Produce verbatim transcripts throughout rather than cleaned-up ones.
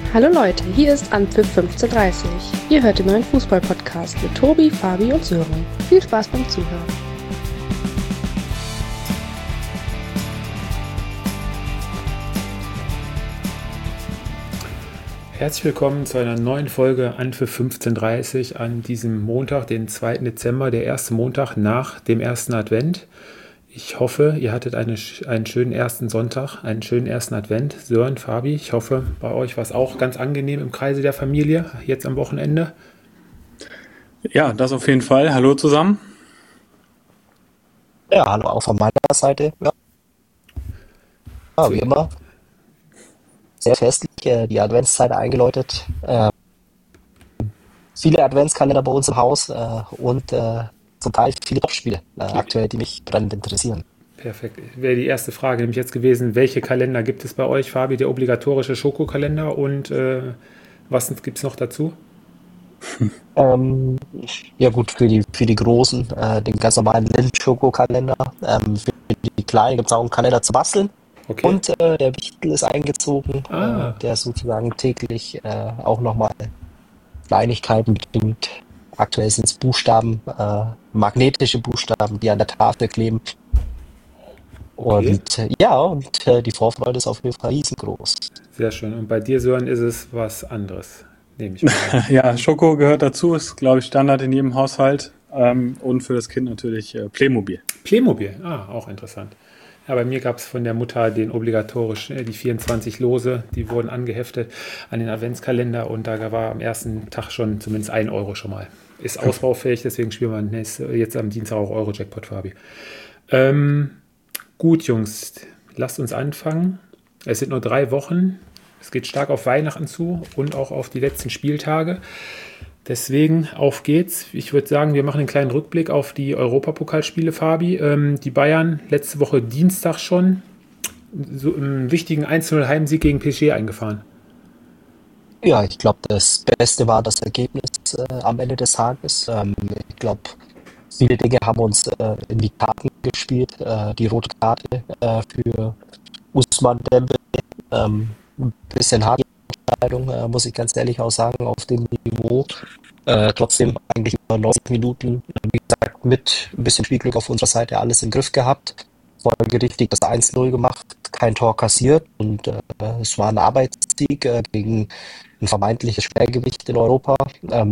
Hallo Leute, hier ist Anpfiff fünfzehn Uhr dreißig. Ihr hört den neuen Fußball-Podcast mit Tobi, Fabi und Sören. Viel Spaß beim Zuhören. Herzlich willkommen zu einer neuen Folge Anpfiff fünfzehn Uhr dreißig an diesem Montag, den zweiten Dezember, der erste Montag nach dem ersten Advent. Ich hoffe, ihr hattet eine, einen schönen ersten Sonntag, einen schönen ersten Advent. Sören, Fabi, ich hoffe, bei euch war es auch ganz angenehm im Kreise der Familie, jetzt am Wochenende. Ja, das auf jeden Fall. Hallo zusammen. Ja, hallo auch von meiner Seite. Ja, ja, wie immer. Sehr festlich, äh, die Adventszeit eingeläutet. Äh, viele Adventskalender bei uns im Haus äh, und äh, zum Teil viele Topspiele äh, aktuell, die mich brennend interessieren. Perfekt. Wäre die erste Frage nämlich jetzt gewesen, welche Kalender gibt es bei euch, Fabi? Der obligatorische Schokokalender und äh, was gibt es noch dazu? Ähm, ja gut, für die, für die Großen, äh, den ganz normalen Lind-Schokokalender. Ähm, für die Kleinen gibt es auch einen Kalender zu basteln. Okay. Und äh, der Wichtel ist eingezogen, Ah. äh, der sozusagen täglich äh, auch nochmal Kleinigkeiten bringt. Aktuell sind es Buchstaben, äh, magnetische Buchstaben, die an der Tafel kleben. Und äh, ja, und äh, die Vorfreude ist auf jeden Fall riesengroß. Sehr schön. Und bei dir, Sören, ist es was anderes, nehme ich mal an. Ja, Schoko gehört dazu, ist, glaube ich, Standard in jedem Haushalt. Ähm, und für das Kind natürlich äh, Playmobil. Playmobil, ah, auch interessant. Ja, bei mir gab es von der Mutter den obligatorischen, äh, die vierundzwanzig Lose, die wurden angeheftet an den Adventskalender und da war am ersten Tag schon zumindest ein Euro schon mal. Ist ausbaufähig, deswegen spielen wir nächste, jetzt am Dienstag auch Euro-Jackpot, Fabi. Ähm, gut, Jungs, lasst uns anfangen. Es sind nur drei Wochen. Es geht stark auf Weihnachten zu und auch auf die letzten Spieltage. Deswegen, auf geht's. Ich würde sagen, wir machen einen kleinen Rückblick auf die Europapokalspiele, Fabi. Ähm, die Bayern letzte Woche Dienstag schon so einen wichtigen eins zu null Heimsieg gegen P S G eingefahren. Ja, ich glaube, das Beste war das Ergebnis äh, am Ende des Tages. Ähm, ich glaube, viele Dinge haben uns äh, in die Karten gespielt. Äh, die rote Karte äh, für Ousmane Dembélé. Ähm, ein bisschen harte Entscheidung, äh, muss ich ganz ehrlich auch sagen, auf dem Niveau. Äh, trotzdem eigentlich über neunzig Minuten, wie gesagt, mit ein bisschen Spielglück auf unserer Seite alles im Griff gehabt. Folgerichtig das eins null gemacht, kein Tor kassiert und äh, es war ein Arbeitssieg äh, gegen ein vermeintliches Schwergewicht in Europa. Ähm,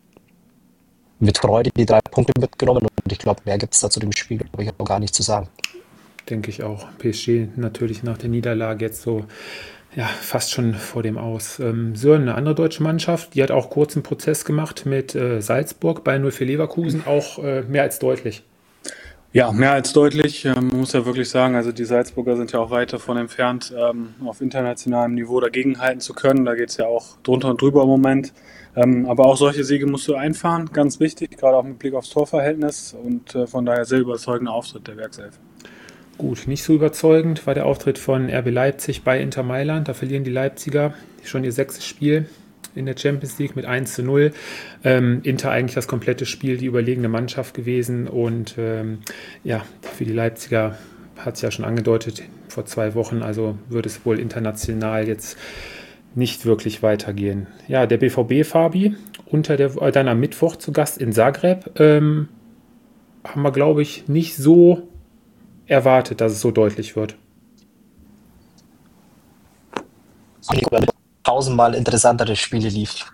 mit Freude die drei Punkte mitgenommen und ich glaube, mehr gibt es da zu dem Spiel, glaube ich, auch gar nicht zu sagen. Denke ich auch. P S G natürlich nach der Niederlage jetzt so ja, fast schon vor dem Aus. Ähm, Sören, eine andere deutsche Mannschaft, die hat auch kurz einen Prozess gemacht mit äh, Salzburg bei null vier Leverkusen, auch äh, mehr als deutlich. Ja, mehr als deutlich. Ähm, man muss ja wirklich sagen, also die Salzburger sind ja auch weit davon entfernt, ähm, auf internationalem Niveau dagegenhalten zu können. Da geht es ja auch drunter und drüber im Moment. Ähm, aber auch solche Siege musst du einfahren, ganz wichtig, gerade auch mit Blick aufs Torverhältnis und äh, von daher sehr überzeugender Auftritt der Werkself. Gut, nicht so überzeugend war der Auftritt von R B Leipzig bei Inter Mailand. Da verlieren die Leipziger schon ihr sechstes Spiel in der Champions League mit eins zu null. Ähm, Inter eigentlich das komplette Spiel, die überlegene Mannschaft gewesen. Und ähm, ja, für die Leipziger hat es ja schon angedeutet vor zwei Wochen, also wird es wohl international jetzt nicht wirklich weitergehen. Ja, der B V B, Fabi, unter der, äh, dann am Mittwoch zu Gast in Zagreb, ähm, haben wir, glaube ich, nicht so erwartet, dass es so deutlich wird. Tausendmal interessantere Spiele lief.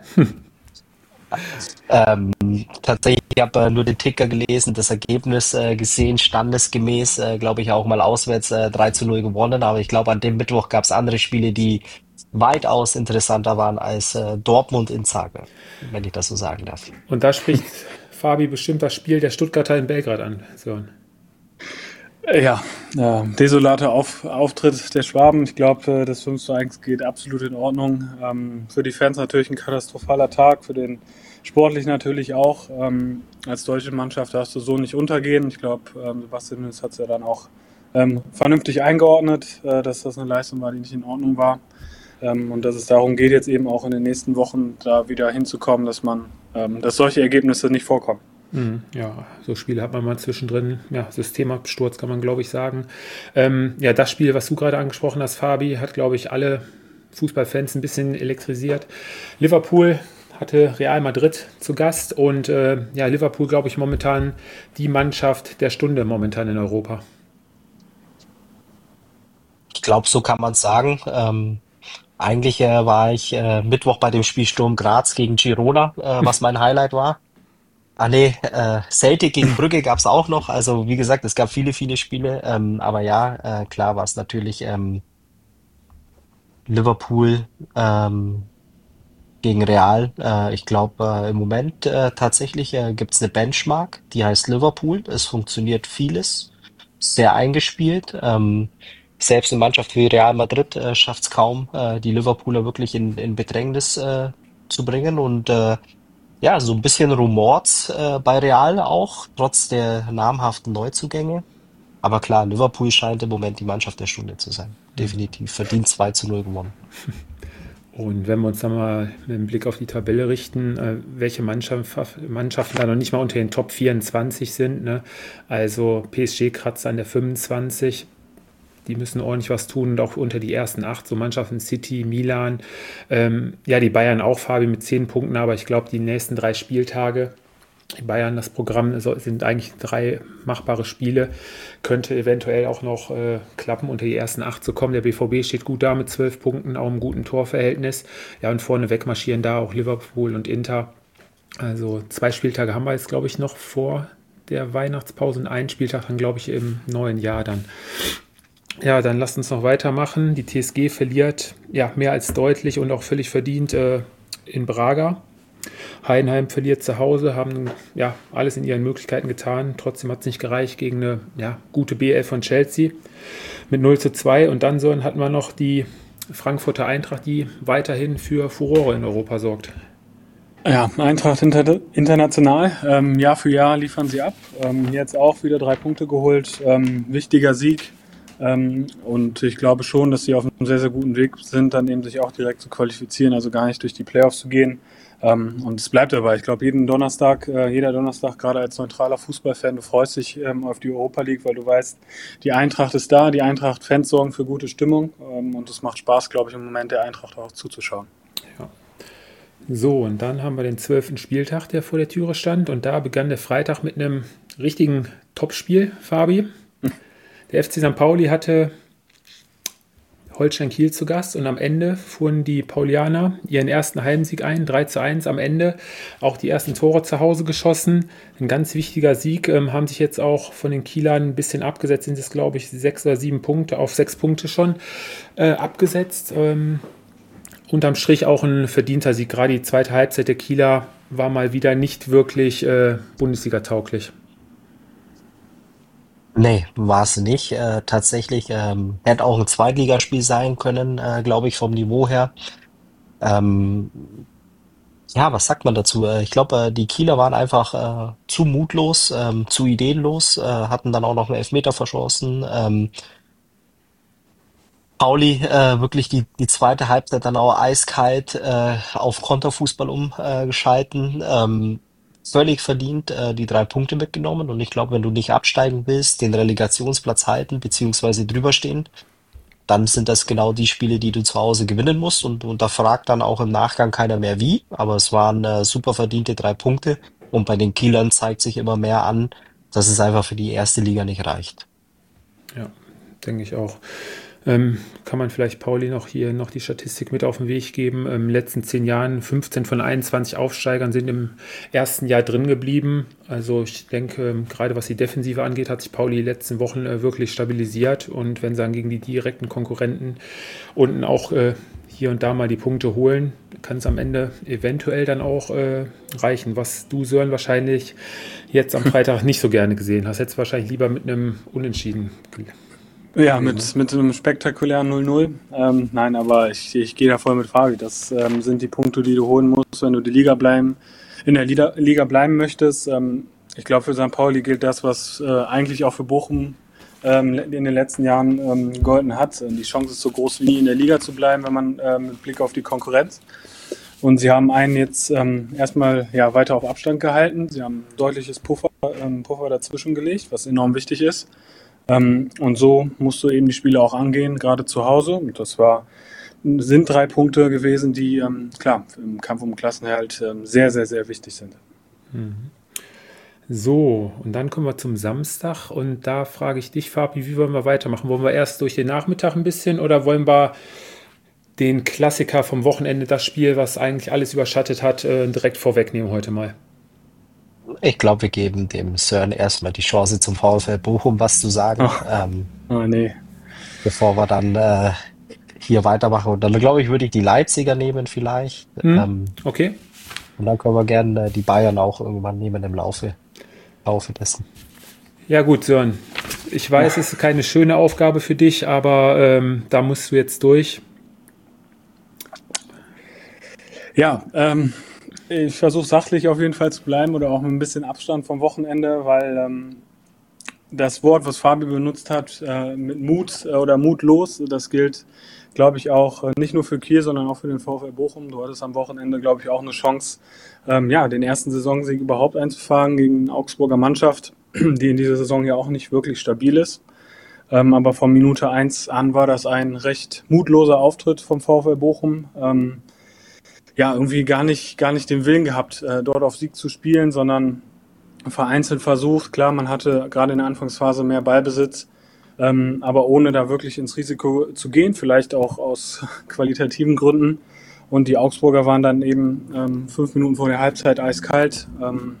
ähm, tatsächlich, ich habe äh, nur den Ticker gelesen, das Ergebnis äh, gesehen, standesgemäß, äh, glaube ich, auch mal auswärts äh, drei zu null gewonnen, aber ich glaube, an dem Mittwoch gab es andere Spiele, die weitaus interessanter waren als äh, Dortmund in Zagreb, wenn ich das so sagen darf. Und da spricht Fabi bestimmt das Spiel der Stuttgarter in Belgrad an. So. Ja, äh, desolater Auf, Auftritt der Schwaben. Ich glaube, das fünf zu eins geht absolut in Ordnung. Ähm, für die Fans natürlich ein katastrophaler Tag, für den sportlich natürlich auch. Ähm, als deutsche Mannschaft darfst du so nicht untergehen. Ich glaube, ähm, Sebastian Müller hat es ja dann auch ähm, vernünftig eingeordnet, äh, dass das eine Leistung war, die nicht in Ordnung war. Ähm, und dass es darum geht, jetzt eben auch in den nächsten Wochen da wieder hinzukommen, dass man, ähm, dass solche Ergebnisse nicht vorkommen. Ja, so Spiele hat man mal zwischendrin. Ja, Systemabsturz kann man, glaube ich, sagen. Ähm, ja, das Spiel, was du gerade angesprochen hast, Fabi, hat, glaube ich, alle Fußballfans ein bisschen elektrisiert. Liverpool hatte Real Madrid zu Gast und äh, ja, Liverpool, glaube ich, momentan die Mannschaft der Stunde momentan in Europa. Ich glaube, so kann man es sagen. Ähm, eigentlich äh, war ich äh, Mittwoch bei dem Spiel Sturm Graz gegen Girona, äh, was mein Highlight war. Ah nee, äh, Celtic gegen Brügge gab es auch noch. Also wie gesagt, es gab viele, viele Spiele. Ähm, aber ja, äh, klar war es natürlich ähm, Liverpool ähm, gegen Real. Äh, ich glaube, äh, im Moment äh, tatsächlich äh, gibt es eine Benchmark, die heißt Liverpool. Es funktioniert vieles, sehr eingespielt. Ähm, selbst eine Mannschaft wie Real Madrid äh, schafft es kaum, äh, die Liverpooler wirklich in, in Bedrängnis äh, zu bringen. Und äh, ja, so ein bisschen rumort's äh, bei Real auch, trotz der namhaften Neuzugänge. Aber klar, Liverpool scheint im Moment die Mannschaft der Stunde zu sein. Definitiv. Verdient zwei zu null gewonnen. Und wenn wir uns dann mal mit dem Blick auf die Tabelle richten, äh, welche Mannschaft, Mannschaften da noch nicht mal unter den Top vierundzwanzig sind, ne? Also P S G kratzt an der fünfundzwanzig, die müssen ordentlich was tun und auch unter die ersten acht, so Mannschaften City, Milan, ähm, ja, die Bayern auch, Fabi, mit zehn Punkten, aber ich glaube, die nächsten drei Spieltage, die Bayern, das Programm sind eigentlich drei machbare Spiele, könnte eventuell auch noch äh, klappen, unter die ersten acht zu kommen. Der B V B steht gut da mit zwölf Punkten, auch im guten Torverhältnis. Ja, und vorne wegmarschieren da auch Liverpool und Inter. Also zwei Spieltage haben wir jetzt, glaube ich, noch vor der Weihnachtspause und einen Spieltag dann, glaube ich, im neuen Jahr dann. Ja, dann lasst uns noch weitermachen. Die T S G verliert ja mehr als deutlich und auch völlig verdient äh, in Braga. Heidenheim verliert zu Hause, haben ja alles in ihren Möglichkeiten getan. Trotzdem hat es nicht gereicht gegen eine ja, gute B elf von Chelsea mit null zu zwei. Und dann so hatten wir noch die Frankfurter Eintracht, die weiterhin für Furore in Europa sorgt. Ja, Eintracht inter international. Ähm, Jahr für Jahr liefern sie ab. Ähm, jetzt auch wieder drei Punkte geholt. Ähm, wichtiger Sieg. Ähm, und ich glaube schon, dass sie auf einem sehr, sehr guten Weg sind, dann eben sich auch direkt zu qualifizieren, also gar nicht durch die Playoffs zu gehen. Ähm, und es bleibt dabei. Ich glaube, jeden Donnerstag, äh, jeder Donnerstag, gerade als neutraler Fußballfan, du freust dich ähm, auf die Europa League, weil du weißt, die Eintracht ist da, die Eintracht-Fans sorgen für gute Stimmung. Ähm, und es macht Spaß, glaube ich, im Moment der Eintracht auch zuzuschauen. Ja. So, und dann haben wir den zwölften Spieltag, der vor der Türe stand. Und da begann der Freitag mit einem richtigen Topspiel, Fabi. Der F C Sankt Pauli hatte Holstein Kiel zu Gast und am Ende fuhren die Paulianer ihren ersten Heimsieg ein, drei zu eins am Ende. Auch die ersten Tore zu Hause geschossen. Ein ganz wichtiger Sieg, ähm, haben sich jetzt auch von den Kielern ein bisschen abgesetzt, sind es glaube ich sechs oder sieben Punkte, auf sechs Punkte schon äh, abgesetzt. Ähm, unterm Strich auch ein verdienter Sieg. Gerade die zweite Halbzeit der Kieler war mal wieder nicht wirklich äh, Bundesliga-tauglich. Nee, war es nicht. Äh, tatsächlich ähm, hätte auch ein Zweitligaspiel sein können, äh, glaube ich, vom Niveau her. Ähm, ja, was sagt man dazu? Äh, ich glaube, äh, die Kieler waren einfach äh, zu mutlos, ähm, zu ideenlos, äh, hatten dann auch noch einen Elfmeter verschossen. Ähm, Pauli äh, wirklich die, die zweite Halbzeit dann auch eiskalt äh, auf Konterfußball umgeschalten. Ähm, völlig verdient äh, die drei Punkte mitgenommen. Und ich glaube, wenn du nicht absteigen willst, den Relegationsplatz halten beziehungsweise drüber stehen, dann sind das genau die Spiele, die du zu Hause gewinnen musst. Und, und da fragt dann auch im Nachgang keiner mehr wie. Aber es waren äh, super verdiente drei Punkte. Und bei den Kielern zeigt sich immer mehr an, dass es einfach für die erste Liga nicht reicht. Ja, denke ich auch. Ähm, kann man vielleicht Pauli noch hier noch die Statistik mit auf den Weg geben. Im letzten zehn Jahren fünfzehn von einundzwanzig Aufsteigern sind im ersten Jahr drin geblieben. Also ich denke, gerade was die Defensive angeht, hat sich Pauli die letzten Wochen äh, wirklich stabilisiert. Und wenn sie dann gegen die direkten Konkurrenten unten auch äh, hier und da mal die Punkte holen, kann es am Ende eventuell dann auch äh, reichen. Was du, Sören, wahrscheinlich jetzt am Freitag nicht so gerne gesehen hast. Jetzt wahrscheinlich lieber mit einem Unentschieden. Ja, mit, mit einem spektakulären null null. Ähm, nein, aber ich, ich gehe da voll mit Fabi. Das ähm, sind die Punkte, die du holen musst, wenn du die Liga bleiben, in der Liga, Liga bleiben möchtest. Ähm, ich glaube, für Sankt Pauli gilt das, was äh, eigentlich auch für Bochum ähm, in den letzten Jahren ähm, gegolten hat. Die Chance ist so groß wie nie, in der Liga zu bleiben, wenn man äh, mit Blick auf die Konkurrenz. Und sie haben einen jetzt ähm, erstmal ja, weiter auf Abstand gehalten. Sie haben ein deutliches Puffer, ähm, Puffer dazwischen gelegt, was enorm wichtig ist. Ähm, und so musst du eben die Spiele auch angehen, gerade zu Hause. Und das war sind drei Punkte gewesen, die, ähm, klar, im Kampf um den Klassenerhalt ähm, sehr, sehr, sehr wichtig sind. Mhm. So, und dann kommen wir zum Samstag und da frage ich dich, Fabi, wie wollen wir weitermachen? Wollen wir erst durch den Nachmittag ein bisschen oder wollen wir den Klassiker vom Wochenende, das Spiel, was eigentlich alles überschattet hat, äh, direkt vorwegnehmen heute mal? Ich glaube, wir geben dem Sören erstmal die Chance, zum VfL Bochum was zu sagen, Ach, ähm, oh nee. bevor wir dann äh, hier weitermachen. Und dann, glaube ich, würde ich die Leipziger nehmen vielleicht. Hm? Ähm, Okay. und dann können wir gerne äh, die Bayern auch irgendwann nehmen im Laufe, Laufe dessen. Ja gut, Sören, ich weiß, es ist keine schöne Aufgabe für dich, aber ähm, da musst du jetzt durch. Ja, ähm, ich versuche sachlich auf jeden Fall zu bleiben oder auch mit ein bisschen Abstand vom Wochenende, weil ähm, das Wort, was Fabi benutzt hat, äh, mit Mut äh, oder mutlos, das gilt, glaube ich, auch äh, nicht nur für Kiel, sondern auch für den VfL Bochum. Du hattest am Wochenende, glaube ich, auch eine Chance, ähm, ja, den ersten Saisonsieg überhaupt einzufahren gegen eine Augsburger Mannschaft, die in dieser Saison ja auch nicht wirklich stabil ist. Ähm, aber von Minute eins an war das ein recht mutloser Auftritt vom VfL Bochum. Ähm, ja, irgendwie gar nicht, gar nicht den Willen gehabt, äh, dort auf Sieg zu spielen, sondern vereinzelt versucht. Klar, man hatte gerade in der Anfangsphase mehr Ballbesitz, ähm, aber ohne da wirklich ins Risiko zu gehen, vielleicht auch aus qualitativen Gründen. Und die Augsburger waren dann eben ähm, fünf Minuten vor der Halbzeit eiskalt, ähm,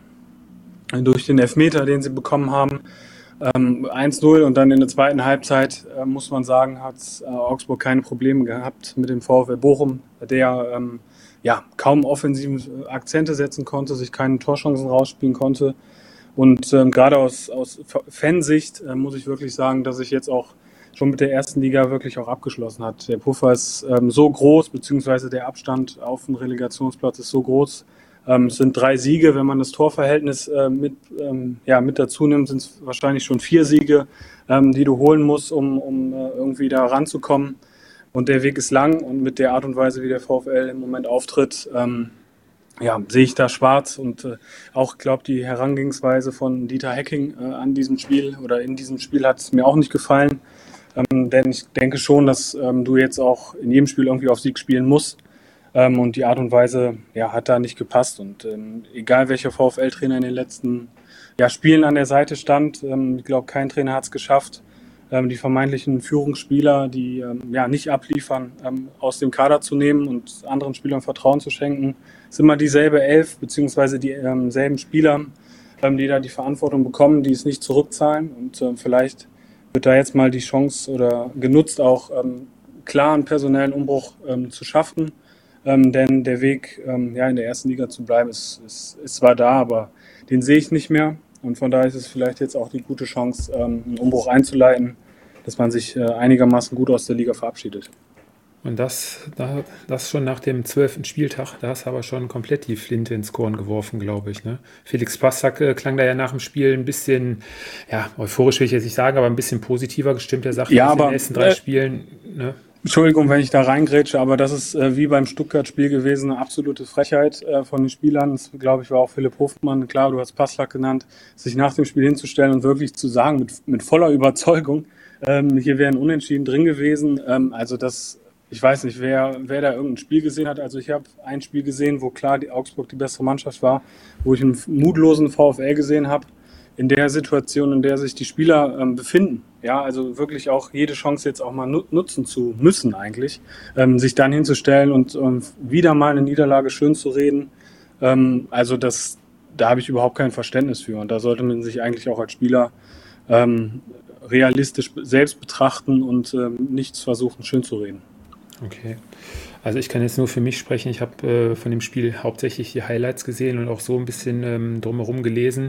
durch den Elfmeter, den sie bekommen haben. Ähm, eins null und dann in der zweiten Halbzeit, äh, muss man sagen, hat äh, Augsburg keine Probleme gehabt mit dem VfL Bochum, der ähm, ja, kaum offensive Akzente setzen konnte, sich keine Torchancen rausspielen konnte. Und ähm, gerade aus, aus Fansicht äh, muss ich wirklich sagen, dass sich jetzt auch schon mit der ersten Liga wirklich auch abgeschlossen hat. Der Puffer ist ähm, so groß, beziehungsweise der Abstand auf den Relegationsplatz ist so groß. Ähm, es sind drei Siege, wenn man das Torverhältnis äh, mit, ähm, ja, mit dazu nimmt, sind es wahrscheinlich schon vier Siege, ähm, die du holen musst, um, um äh, irgendwie da ranzukommen. Und der Weg ist lang und mit der Art und Weise, wie der VfL im Moment auftritt, ähm, ja, sehe ich da schwarz und äh, auch, glaube die Herangehensweise von Dieter Hecking äh, an diesem Spiel oder in diesem Spiel hat es mir auch nicht gefallen, ähm, denn ich denke schon, dass ähm, du jetzt auch in jedem Spiel irgendwie auf Sieg spielen musst ähm, und die Art und Weise, ja, hat da nicht gepasst und ähm, egal welcher VfL-Trainer in den letzten ja, Spielen an der Seite stand, ähm, ich glaube, kein Trainer hat es geschafft, ähm, die vermeintlichen Führungsspieler, die ähm, ja nicht abliefern, ähm, aus dem Kader zu nehmen und anderen Spielern Vertrauen zu schenken. Es ist immer dieselbe Elf, beziehungsweise dieselben ähm, Spieler, ähm, die da die Verantwortung bekommen, die es nicht zurückzahlen. Und ähm, vielleicht wird da jetzt mal die Chance oder genutzt, auch ähm, klar einen personellen Umbruch ähm, zu schaffen. Ähm, denn der Weg, ähm, ja, in der ersten Liga zu bleiben, ist, ist, ist zwar da, aber den sehe ich nicht mehr. Und von daher ist es vielleicht jetzt auch die gute Chance, ähm, einen Umbruch einzuleiten, dass man sich äh, einigermaßen gut aus der Liga verabschiedet. Und das, da, das schon nach dem zwölften Spieltag, da hast du aber schon komplett die Flinte ins Korn geworfen, glaube ich. Ne? Felix Passack äh, klang da ja nach dem Spiel ein bisschen, ja, euphorisch will ich jetzt nicht sagen, aber ein bisschen positiver gestimmt. Er sagt, Ja, in aber, den ersten drei äh, Spielen, ne? Entschuldigung, wenn ich da reingrätsche, aber das ist äh, wie beim Stuttgart-Spiel gewesen, eine absolute Frechheit äh, von den Spielern. Das, glaube ich, war auch Philipp Hofmann, klar, du hast Passlack genannt, sich nach dem Spiel hinzustellen und wirklich zu sagen, mit, mit voller Überzeugung, ähm, hier wären Unentschieden drin gewesen. Ähm, also das, ich weiß nicht, wer, wer da irgendein Spiel gesehen hat. Also ich habe ein Spiel gesehen, wo klar die Augsburg die bessere Mannschaft war, wo ich einen mutlosen VfL gesehen habe, in der Situation, in der sich die Spieler ähm, befinden. Ja, also wirklich auch jede Chance jetzt auch mal nu- nutzen zu müssen eigentlich, ähm, sich dann hinzustellen und ähm, wieder mal eine Niederlage schön zu reden. Ähm, also das, da habe ich überhaupt kein Verständnis für und da sollte man sich eigentlich auch als Spieler ähm, realistisch selbst betrachten und ähm, nichts versuchen schön zu reden. Okay. Also ich kann jetzt nur für mich sprechen. Ich habe äh, von dem Spiel hauptsächlich die Highlights gesehen und auch so ein bisschen ähm, drumherum gelesen.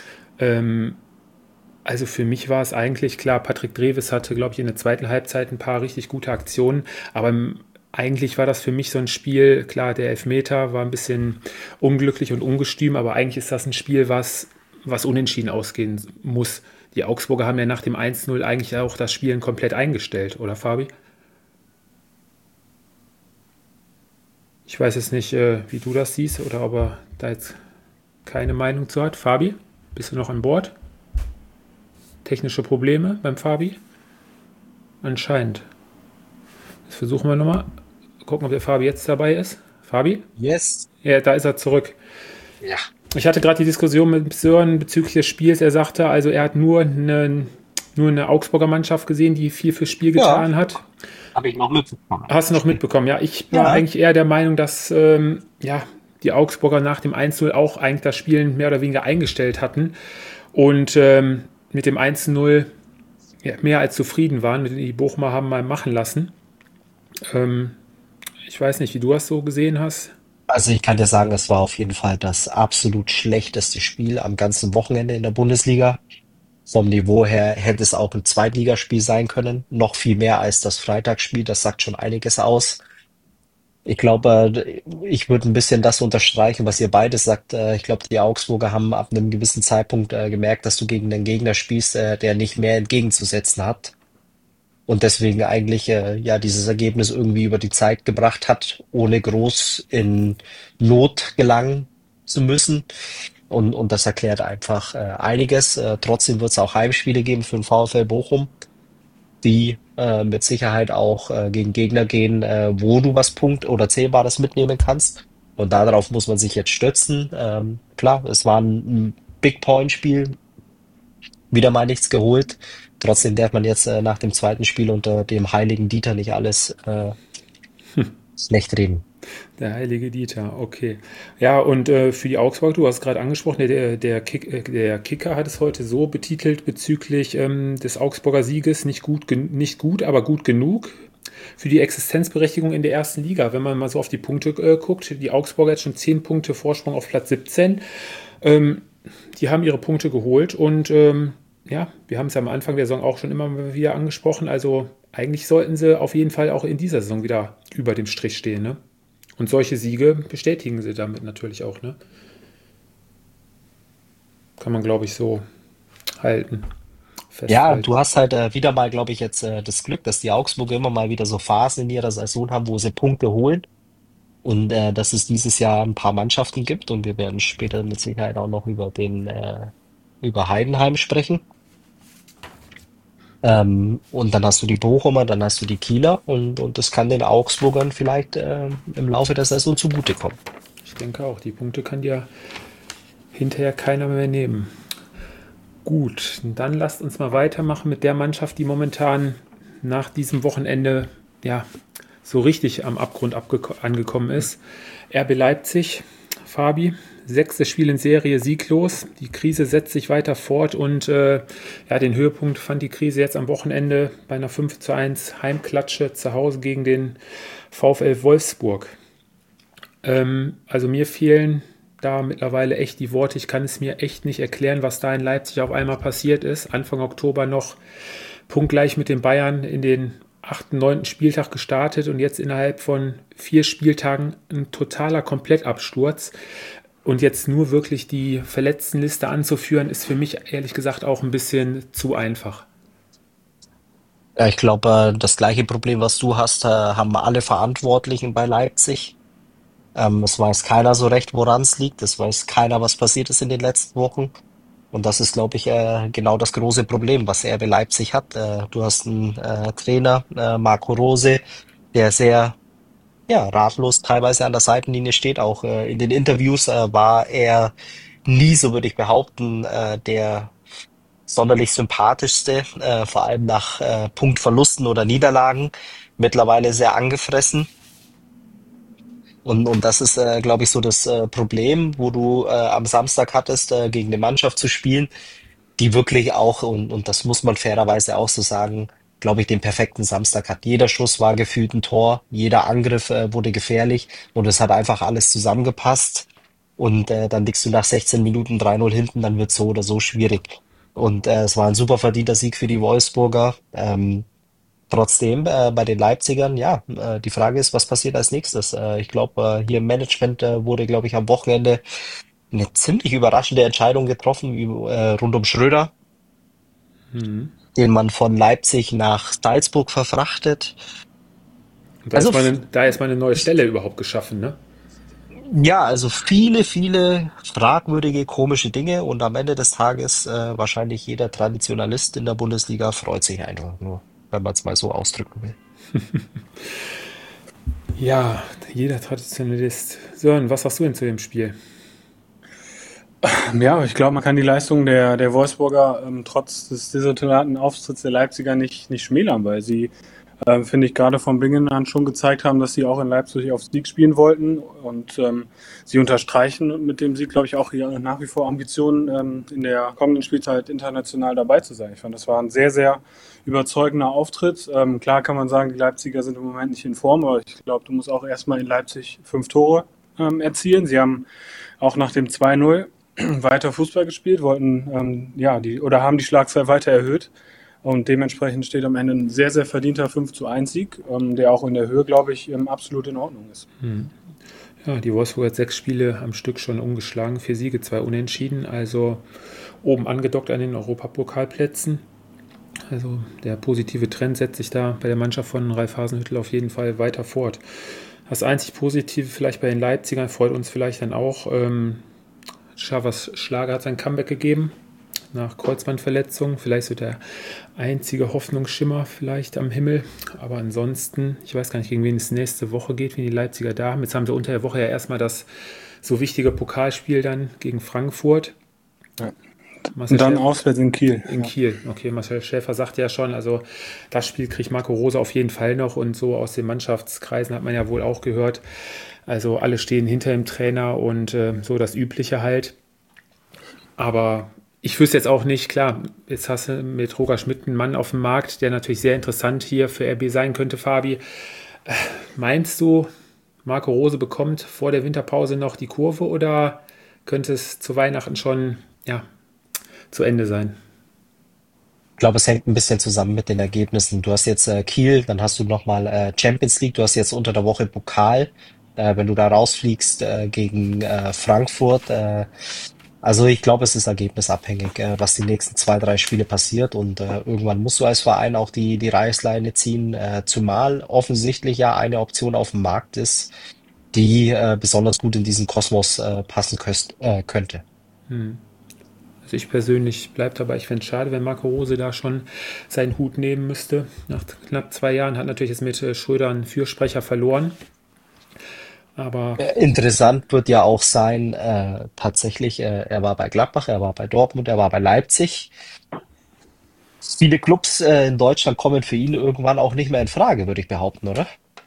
Ähm, also für mich war es eigentlich klar, Patrick Drewes hatte, glaube ich, in der zweiten Halbzeit ein paar richtig gute Aktionen, aber im, eigentlich war das für mich so ein Spiel, klar, der Elfmeter war ein bisschen unglücklich und ungestüm, aber eigentlich ist das ein Spiel, was, was unentschieden ausgehen muss. Die Augsburger haben ja nach dem eins null eigentlich auch das Spielen komplett eingestellt, oder Fabi? Ich weiß jetzt nicht, äh, wie du das siehst oder ob er da jetzt keine Meinung zu hat. Fabi? Bist du noch an Bord? Technische Probleme beim Fabi? Anscheinend. Das versuchen wir nochmal. gucken, ob der Fabi jetzt dabei ist. Fabi? Yes. Ja, da ist er zurück. Ja. Ich hatte gerade die Diskussion mit Sören bezüglich des Spiels. Er sagte, also er hat nur eine, nur eine Augsburger Mannschaft gesehen, die viel fürs Spiel getan Ja. hat. Habe ich noch mitbekommen. Hast du noch mitbekommen? Ja, ich war Ja. eigentlich eher der Meinung, dass ähm, ja, die Augsburger nach dem eins null auch eigentlich das Spiel mehr oder weniger eingestellt hatten und ähm, mit dem eins null ja, mehr als zufrieden waren. Die Bochumer haben mal machen lassen. Ähm, ich weiß nicht, wie du das so gesehen hast. Also ich kann dir sagen, es war auf jeden Fall das absolut schlechteste Spiel am ganzen Wochenende in der Bundesliga. Vom Niveau her hätte es auch ein Zweitligaspiel sein können. Noch viel mehr als das Freitagsspiel. Das sagt schon einiges aus. Ich glaube, äh, ich würde ein bisschen das unterstreichen, was ihr beide sagt. Äh, Ich glaube, die Augsburger haben ab einem gewissen Zeitpunkt äh, gemerkt, dass du gegen einen Gegner spielst, äh, der nicht mehr entgegenzusetzen hat. Und deswegen eigentlich äh, ja dieses Ergebnis irgendwie über die Zeit gebracht hat, ohne groß in Not gelangen zu müssen. Und, und das erklärt einfach äh, einiges. Äh, trotzdem wird es auch Heimspiele geben für den VfL Bochum, die äh, mit Sicherheit auch äh, gegen Gegner gehen, äh, wo du was Punkt oder Zählbares mitnehmen kannst. Und darauf muss man sich jetzt stützen. Ähm, klar, es war ein, ein Big Point Spiel, wieder mal nichts geholt. Trotzdem darf man jetzt äh, nach dem zweiten Spiel unter dem heiligen Dieter nicht alles äh, schlecht reden. Der heilige Dieter, okay. Ja, und äh, für die Augsburg, du hast es gerade angesprochen, der, der, Kick, äh, der Kicker hat es heute so betitelt bezüglich ähm, des Augsburger Sieges, nicht gut, gen- nicht gut, aber gut genug für die Existenzberechtigung in der ersten Liga. Wenn man mal so auf die Punkte äh, guckt, die Augsburger jetzt schon zehn Punkte Vorsprung auf Platz siebzehn. Ähm, die haben ihre Punkte geholt und ähm, ja, wir haben es ja am Anfang der Saison auch schon immer wieder angesprochen. Also eigentlich sollten sie auf jeden Fall auch in dieser Saison wieder über dem Strich stehen, ne? Und solche Siege bestätigen sie damit natürlich auch, ne? Kann man, glaube ich, so halten, Ja, festhalten. du hast halt äh, wieder mal, glaube ich, jetzt äh, das Glück, dass die Augsburger immer mal wieder so Phasen in ihrer Saison haben, wo sie Punkte holen. Und äh, dass es dieses Jahr ein paar Mannschaften gibt. Und wir werden später mit Sicherheit auch noch über den äh, über Heidenheim sprechen. Ähm, und dann hast du die Bochumer, dann hast du die Kieler und, und das kann den Augsburgern vielleicht äh, im Laufe der Saison zugutekommen. Ich denke auch, die Punkte kann dir hinterher keiner mehr nehmen. Gut, dann lasst uns mal weitermachen mit der Mannschaft, die momentan nach diesem Wochenende ja so richtig am Abgrund abgeko- angekommen ist. R B Leipzig, Fabi, sechstes Spiel in Serie sieglos. Die Krise setzt sich weiter fort und äh, ja, den Höhepunkt fand die Krise jetzt am Wochenende bei einer fünf zu eins Heimklatsche zu Hause gegen den VfL Wolfsburg. Ähm, also mir fehlen da mittlerweile echt die Worte. Ich kann es mir echt nicht erklären, was da in Leipzig auf einmal passiert ist. Anfang Oktober noch punktgleich mit den Bayern in den achten, neunten Spieltag gestartet und jetzt innerhalb von vier Spieltagen ein totaler Komplettabsturz. Und jetzt nur wirklich die Verletztenliste anzuführen, ist für mich ehrlich gesagt auch ein bisschen zu einfach. Ja, ich glaube, äh, das gleiche Problem, was du hast, äh, haben alle Verantwortlichen bei Leipzig. Ähm, es weiß keiner so recht, woran es liegt. Es weiß keiner, was passiert ist in den letzten Wochen. Und das ist, glaube ich, äh, genau das große Problem, was R B Leipzig hat. Äh, du hast einen äh, Trainer, äh, Marco Rose, der sehr ja, ratlos teilweise an der Seitenlinie steht. Auch äh, in den Interviews äh, war er nie, so würde ich behaupten, äh, der sonderlich sympathischste, äh, vor allem nach äh, Punktverlusten oder Niederlagen. Mittlerweile sehr angefressen. Und, und das ist, äh, glaube ich, so das äh, Problem, wo du äh, am Samstag hattest, äh, gegen eine Mannschaft zu spielen, die wirklich auch, und, und das muss man fairerweise auch so sagen, glaube ich, den perfekten Samstag hat. Jeder Schuss war gefühlt ein Tor, jeder Angriff äh, wurde gefährlich und es hat einfach alles zusammengepasst. Und äh, dann liegst du nach sechzehn Minuten drei null hinten, dann wird so oder so schwierig. Und äh, es war ein super verdienter Sieg für die Wolfsburger. Ähm, Trotzdem, äh, bei den Leipzigern, ja, äh, die Frage ist, was passiert als nächstes? Äh, ich glaube, äh, hier im Management äh, wurde, glaube ich, am Wochenende eine ziemlich überraschende Entscheidung getroffen über, äh, rund um Schröder, den man von Leipzig nach Salzburg verfrachtet. Und da Also ist mal f- eine, da ist mal eine neue Stelle überhaupt geschaffen, ne? ja, also viele, viele fragwürdige, komische Dinge und am Ende des Tages äh, wahrscheinlich jeder Traditionalist in der Bundesliga freut sich einfach nur, wenn man es mal so ausdrücken will. Ja, jeder Traditionalist. Sören, was sagst du denn zu dem Spiel? Ja, ich glaube, man kann die Leistung der, der Wolfsburger ähm, trotz des desolaten Auftritts der Leipziger nicht, nicht schmälern, weil sie, ähm, finde ich, gerade von Beginn an schon gezeigt haben, dass sie auch in Leipzig auf Sieg spielen wollten. Und ähm, sie unterstreichen mit dem Sieg, glaube ich, auch ihre nach wie vor Ambitionen, ähm, in der kommenden Spielzeit international dabei zu sein. Ich fand, das war ein sehr, sehr überzeugender Auftritt. Ähm, klar kann man sagen, die Leipziger sind im Moment nicht in Form, aber ich glaube, du musst auch erstmal in Leipzig fünf Tore ähm, erzielen. Sie haben auch nach dem zwei null weiter Fußball gespielt, wollten ähm, ja die oder haben die Schlagzahl weiter erhöht und dementsprechend steht am Ende ein sehr, sehr verdienter fünf zu eins Sieg, ähm, der auch in der Höhe, glaube ich, ähm, absolut in Ordnung ist. Ja, die Wolfsburg hat sechs Spiele am Stück schon umgeschlagen, vier Siege, zwei Unentschieden, also oben angedockt an den Europapokalplätzen. Also der positive Trend setzt sich da bei der Mannschaft von Ralf Hasenhüttl auf jeden Fall weiter fort. Das einzig Positive vielleicht bei den Leipzigern freut uns vielleicht dann auch, ähm, Schavas Schlager hat sein Comeback gegeben nach Kreuzbandverletzung. Vielleicht so der einzige Hoffnungsschimmer vielleicht am Himmel. Aber ansonsten, ich weiß gar nicht, gegen wen es nächste Woche geht, wenn die Leipziger da haben. Jetzt haben sie unter der Woche ja erstmal das so wichtige Pokalspiel dann gegen Frankfurt. Ja. Marcel Und dann Schäfer auswärts in Kiel. in Ja. Kiel. Okay, Marcel Schäfer sagt ja schon, also das Spiel kriegt Marco Rose auf jeden Fall noch und so aus den Mannschaftskreisen hat man ja wohl auch gehört. Also alle stehen hinter dem Trainer und äh, so das Übliche halt. Aber ich wüsste jetzt auch nicht, klar, jetzt hast du mit Roger Schmidt einen Mann auf dem Markt, der natürlich sehr interessant hier für R B sein könnte, Fabi. Äh, Meinst du, Marco Rose bekommt vor der Winterpause noch die Kurve oder könnte es zu Weihnachten schon ja, zu Ende sein? Ich glaube, es hängt ein bisschen zusammen mit den Ergebnissen. Du hast jetzt äh, Kiel, dann hast du nochmal äh, Champions League, du hast jetzt unter der Woche Pokal. Äh, wenn du da rausfliegst äh, gegen äh, Frankfurt, äh, also ich glaube, es ist ergebnisabhängig, äh, was die nächsten zwei, drei Spiele passiert und äh, irgendwann musst du als Verein auch die, die Reißleine ziehen, äh, zumal offensichtlich ja eine Option auf dem Markt ist, die äh, besonders gut in diesen Kosmos äh, passen köst, äh, könnte. Also ich persönlich bleibe dabei, ich fände es schade, wenn Marco Rose da schon seinen Hut nehmen müsste. Nach knapp zwei Jahren hat natürlich jetzt mit äh, Schröder einen Fürsprecher verloren. Aber Äh, Interessant wird ja auch sein, äh, tatsächlich, äh, er war bei Gladbach, er war bei Dortmund, er war bei Leipzig. Viele Clubs äh, in Deutschland kommen für ihn irgendwann auch nicht mehr in Frage, würde ich behaupten, oder?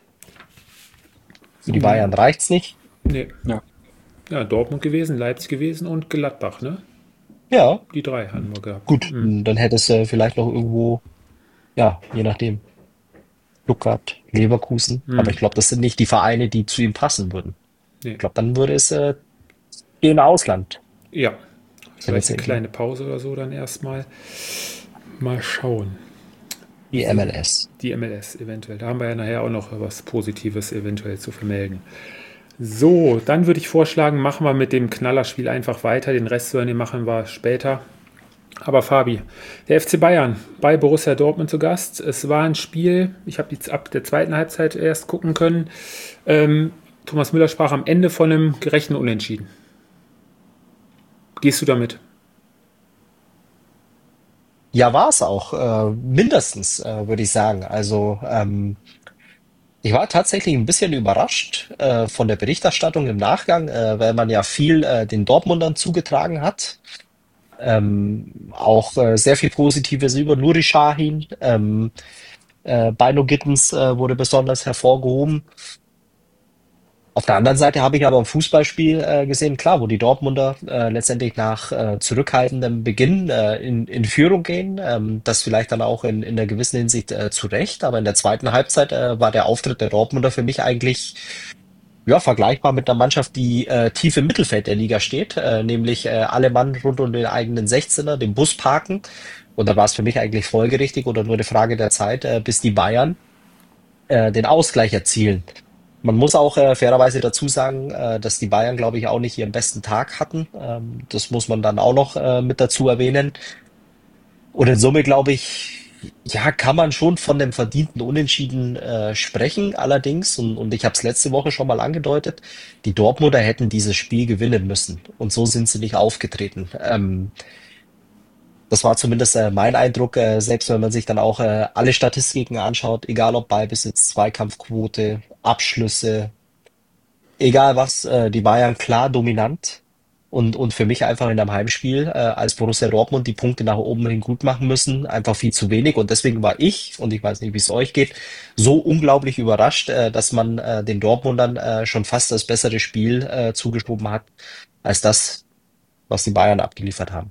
Für die Bayern reicht's nicht. nee, Ja. ja, Dortmund gewesen, Leipzig gewesen und Gladbach, ne? Ja, Die drei haben wir gehabt. gut, dann hätte es äh, vielleicht noch irgendwo, ja, je nachdem, Stuttgart, Leverkusen. Aber ich glaube, das sind nicht die Vereine, die zu ihm passen würden. Ich Nee. glaube, dann würde es äh, gehen Ausland. Ja, vielleicht eine Tendenziell gehen. kleine Pause oder so dann erstmal. Mal schauen. Die M L S. Die M L S eventuell. Da haben wir ja nachher auch noch was Positives eventuell zu vermelden. So, dann würde ich vorschlagen, machen wir mit dem Knallerspiel einfach weiter. Den Rest den machen wir später. Aber Fabi, der F C Bayern bei Borussia Dortmund zu Gast. Es war ein Spiel, ich habe jetzt ab der zweiten Halbzeit erst gucken können. Ähm, Thomas Müller sprach am Ende von einem gerechten Unentschieden. Gehst du damit? Ja, war es auch. Äh, mindestens, äh, würde ich sagen. Also, ähm, ich war tatsächlich ein bisschen überrascht äh, von der Berichterstattung im Nachgang, äh, weil man ja viel äh, den Dortmundern zugetragen hat. Ähm, auch äh, sehr viel Positives über Nuri Sahin. Ähm, äh, Bino Gittens äh, wurde besonders hervorgehoben. Auf der anderen Seite habe ich aber im Fußballspiel äh, gesehen, klar, wo die Dortmunder äh, letztendlich nach äh, zurückhaltendem Beginn äh, in, in Führung gehen, ähm, das vielleicht dann auch in, in einer gewissen Hinsicht äh, zu Recht, aber in der zweiten Halbzeit äh, war der Auftritt der Dortmunder für mich eigentlich ja vergleichbar mit einer Mannschaft, die äh, tief im Mittelfeld der Liga steht, äh, nämlich äh, alle Mann rund um den eigenen sechzehner, den Bus parken. Und da war es für mich eigentlich folgerichtig oder nur eine Frage der Zeit, äh, bis die Bayern äh, den Ausgleich erzielen. Man muss auch äh, fairerweise dazu sagen, äh, dass die Bayern, glaube ich, auch nicht ihren besten Tag hatten. Ähm, das muss man dann auch noch äh, mit dazu erwähnen. Und in Summe, glaube ich, ja, kann man schon von dem verdienten Unentschieden äh, sprechen. Allerdings, und, und ich habe es letzte Woche schon mal angedeutet, die Dortmunder hätten dieses Spiel gewinnen müssen. Und so sind sie nicht aufgetreten. Ähm, Das war zumindest äh, mein Eindruck, äh, selbst wenn man sich dann auch äh, alle Statistiken anschaut, egal ob Ballbesitz, Zweikampfquote, Abschlüsse, egal was, äh, die Bayern klar dominant. Und, und für mich einfach in einem Heimspiel, äh, als Borussia Dortmund die Punkte nach oben hin gut machen müssen, einfach viel zu wenig. Und deswegen war ich, und ich weiß nicht, wie es euch geht, so unglaublich überrascht, äh, dass man äh, den Dortmundern äh, schon fast das bessere Spiel äh, zugeschoben hat, als das, was die Bayern abgeliefert haben.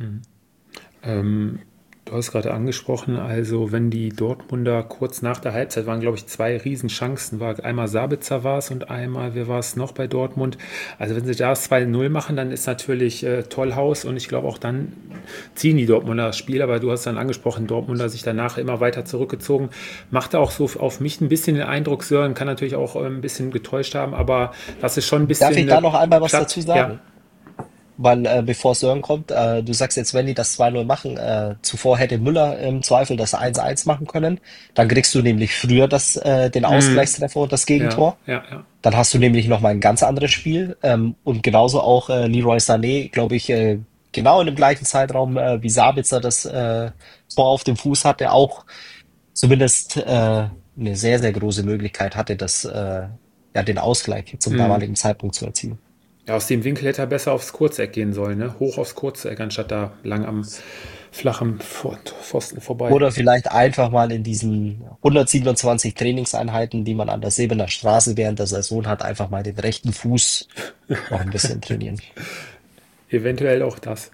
Ähm, Du hast gerade angesprochen, also wenn die Dortmunder kurz nach der Halbzeit waren, glaube ich, zwei Riesenchancen. War einmal Sabitzer war es und einmal, wer war es noch bei Dortmund? Also wenn sie da das zwei null machen, dann ist natürlich äh, Tollhaus und ich glaube auch dann ziehen die Dortmunder das Spiel. Aber du hast dann angesprochen, Dortmunder sich danach immer weiter zurückgezogen. Machte auch so auf mich ein bisschen den Eindruck, Sören kann natürlich auch äh, ein bisschen getäuscht haben, aber das ist schon ein bisschen... Darf ich da noch einmal was Platz, dazu sagen? ja. Weil äh, bevor Sören kommt, äh, du sagst jetzt, wenn die das zwei null machen, äh, zuvor hätte Müller im Zweifel das eins eins machen können. Dann kriegst du nämlich früher das, äh, den Mhm. Ausgleichstreffer und das Ja, Gegentor. ja, ja. Dann hast du nämlich noch mal ein ganz anderes Spiel. Ähm, und genauso auch äh, Leroy Sané, glaube ich, äh, genau in dem gleichen Zeitraum äh, wie Sabitzer das äh, Tor auf dem Fuß hatte, auch zumindest äh, eine sehr, sehr große Möglichkeit hatte, das, äh, ja, den Ausgleich zum Mhm. damaligen Zeitpunkt zu erzielen. Ja, aus dem Winkel hätte er besser aufs Kurzeck gehen sollen, ne? Hoch aufs Kurzeck, anstatt da lang am flachen Pfosten vorbei. Oder vielleicht einfach mal in diesen hundertsiebenundzwanzig Trainingseinheiten, die man an der Sebener Straße während der Saison hat, einfach mal den rechten Fuß noch ein bisschen trainieren. Eventuell auch das.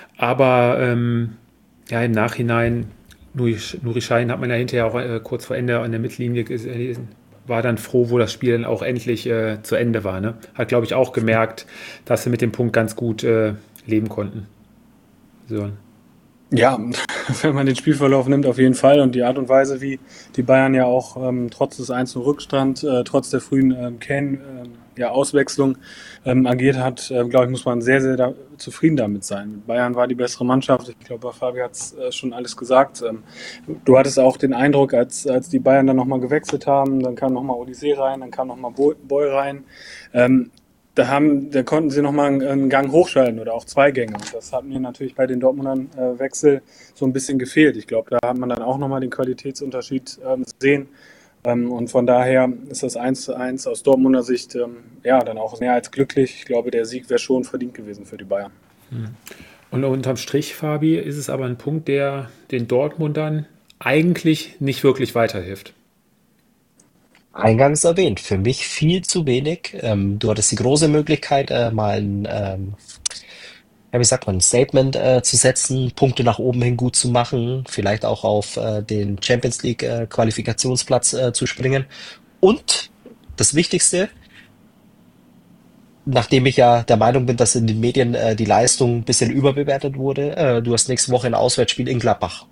Aber ähm, ja, im Nachhinein, Nuri, Nuri Sahin hat man ja hinterher auch äh, kurz vor Ende an der Mittellinie gelesen, war dann froh, wo das Spiel dann auch endlich äh, zu Ende war. Ne? Hat, glaube ich, auch gemerkt, dass sie mit dem Punkt ganz gut äh, leben konnten. So. Ja, wenn man den Spielverlauf nimmt, auf jeden Fall. Und die Art und Weise, wie die Bayern ja auch ähm, trotz des eins null Rückstand, äh, trotz der frühen ähm, Kane, ähm, ja, Auswechslung ähm, agiert hat, äh, glaube ich, muss man sehr, sehr da, zufrieden damit sein. Bayern war die bessere Mannschaft. Ich glaube, Fabi hat es äh, schon alles gesagt. Ähm, du hattest auch den Eindruck, als, als die Bayern dann nochmal gewechselt haben, dann kam nochmal Odyssee rein, dann kam nochmal Boy rein. Ähm, Da, haben, da konnten sie nochmal einen, einen Gang hochschalten oder auch zwei Gänge. Und das hat mir natürlich bei den Dortmundern äh, Wechsel so ein bisschen gefehlt. Ich glaube, da hat man dann auch nochmal den Qualitätsunterschied ähm, sehen. Ähm, und von daher ist das eins zu eins aus Dortmunder Sicht ähm, ja dann auch mehr als glücklich. Ich glaube, der Sieg wäre schon verdient gewesen für die Bayern. Und unterm Strich, Fabi, ist es aber ein Punkt, der den Dortmundern eigentlich nicht wirklich weiterhilft. Eingangs erwähnt, für mich viel zu wenig. Ähm, du hattest die große Möglichkeit, äh, mal ein, ähm, ja, wie sagt man, ein Statement äh, zu setzen, Punkte nach oben hin gut zu machen, vielleicht auch auf äh, den Champions League äh, Qualifikationsplatz äh, zu springen. Und das Wichtigste, nachdem ich ja der Meinung bin, dass in den Medien äh, die Leistung ein bisschen überbewertet wurde, äh, du hast nächste Woche ein Auswärtsspiel in Gladbach.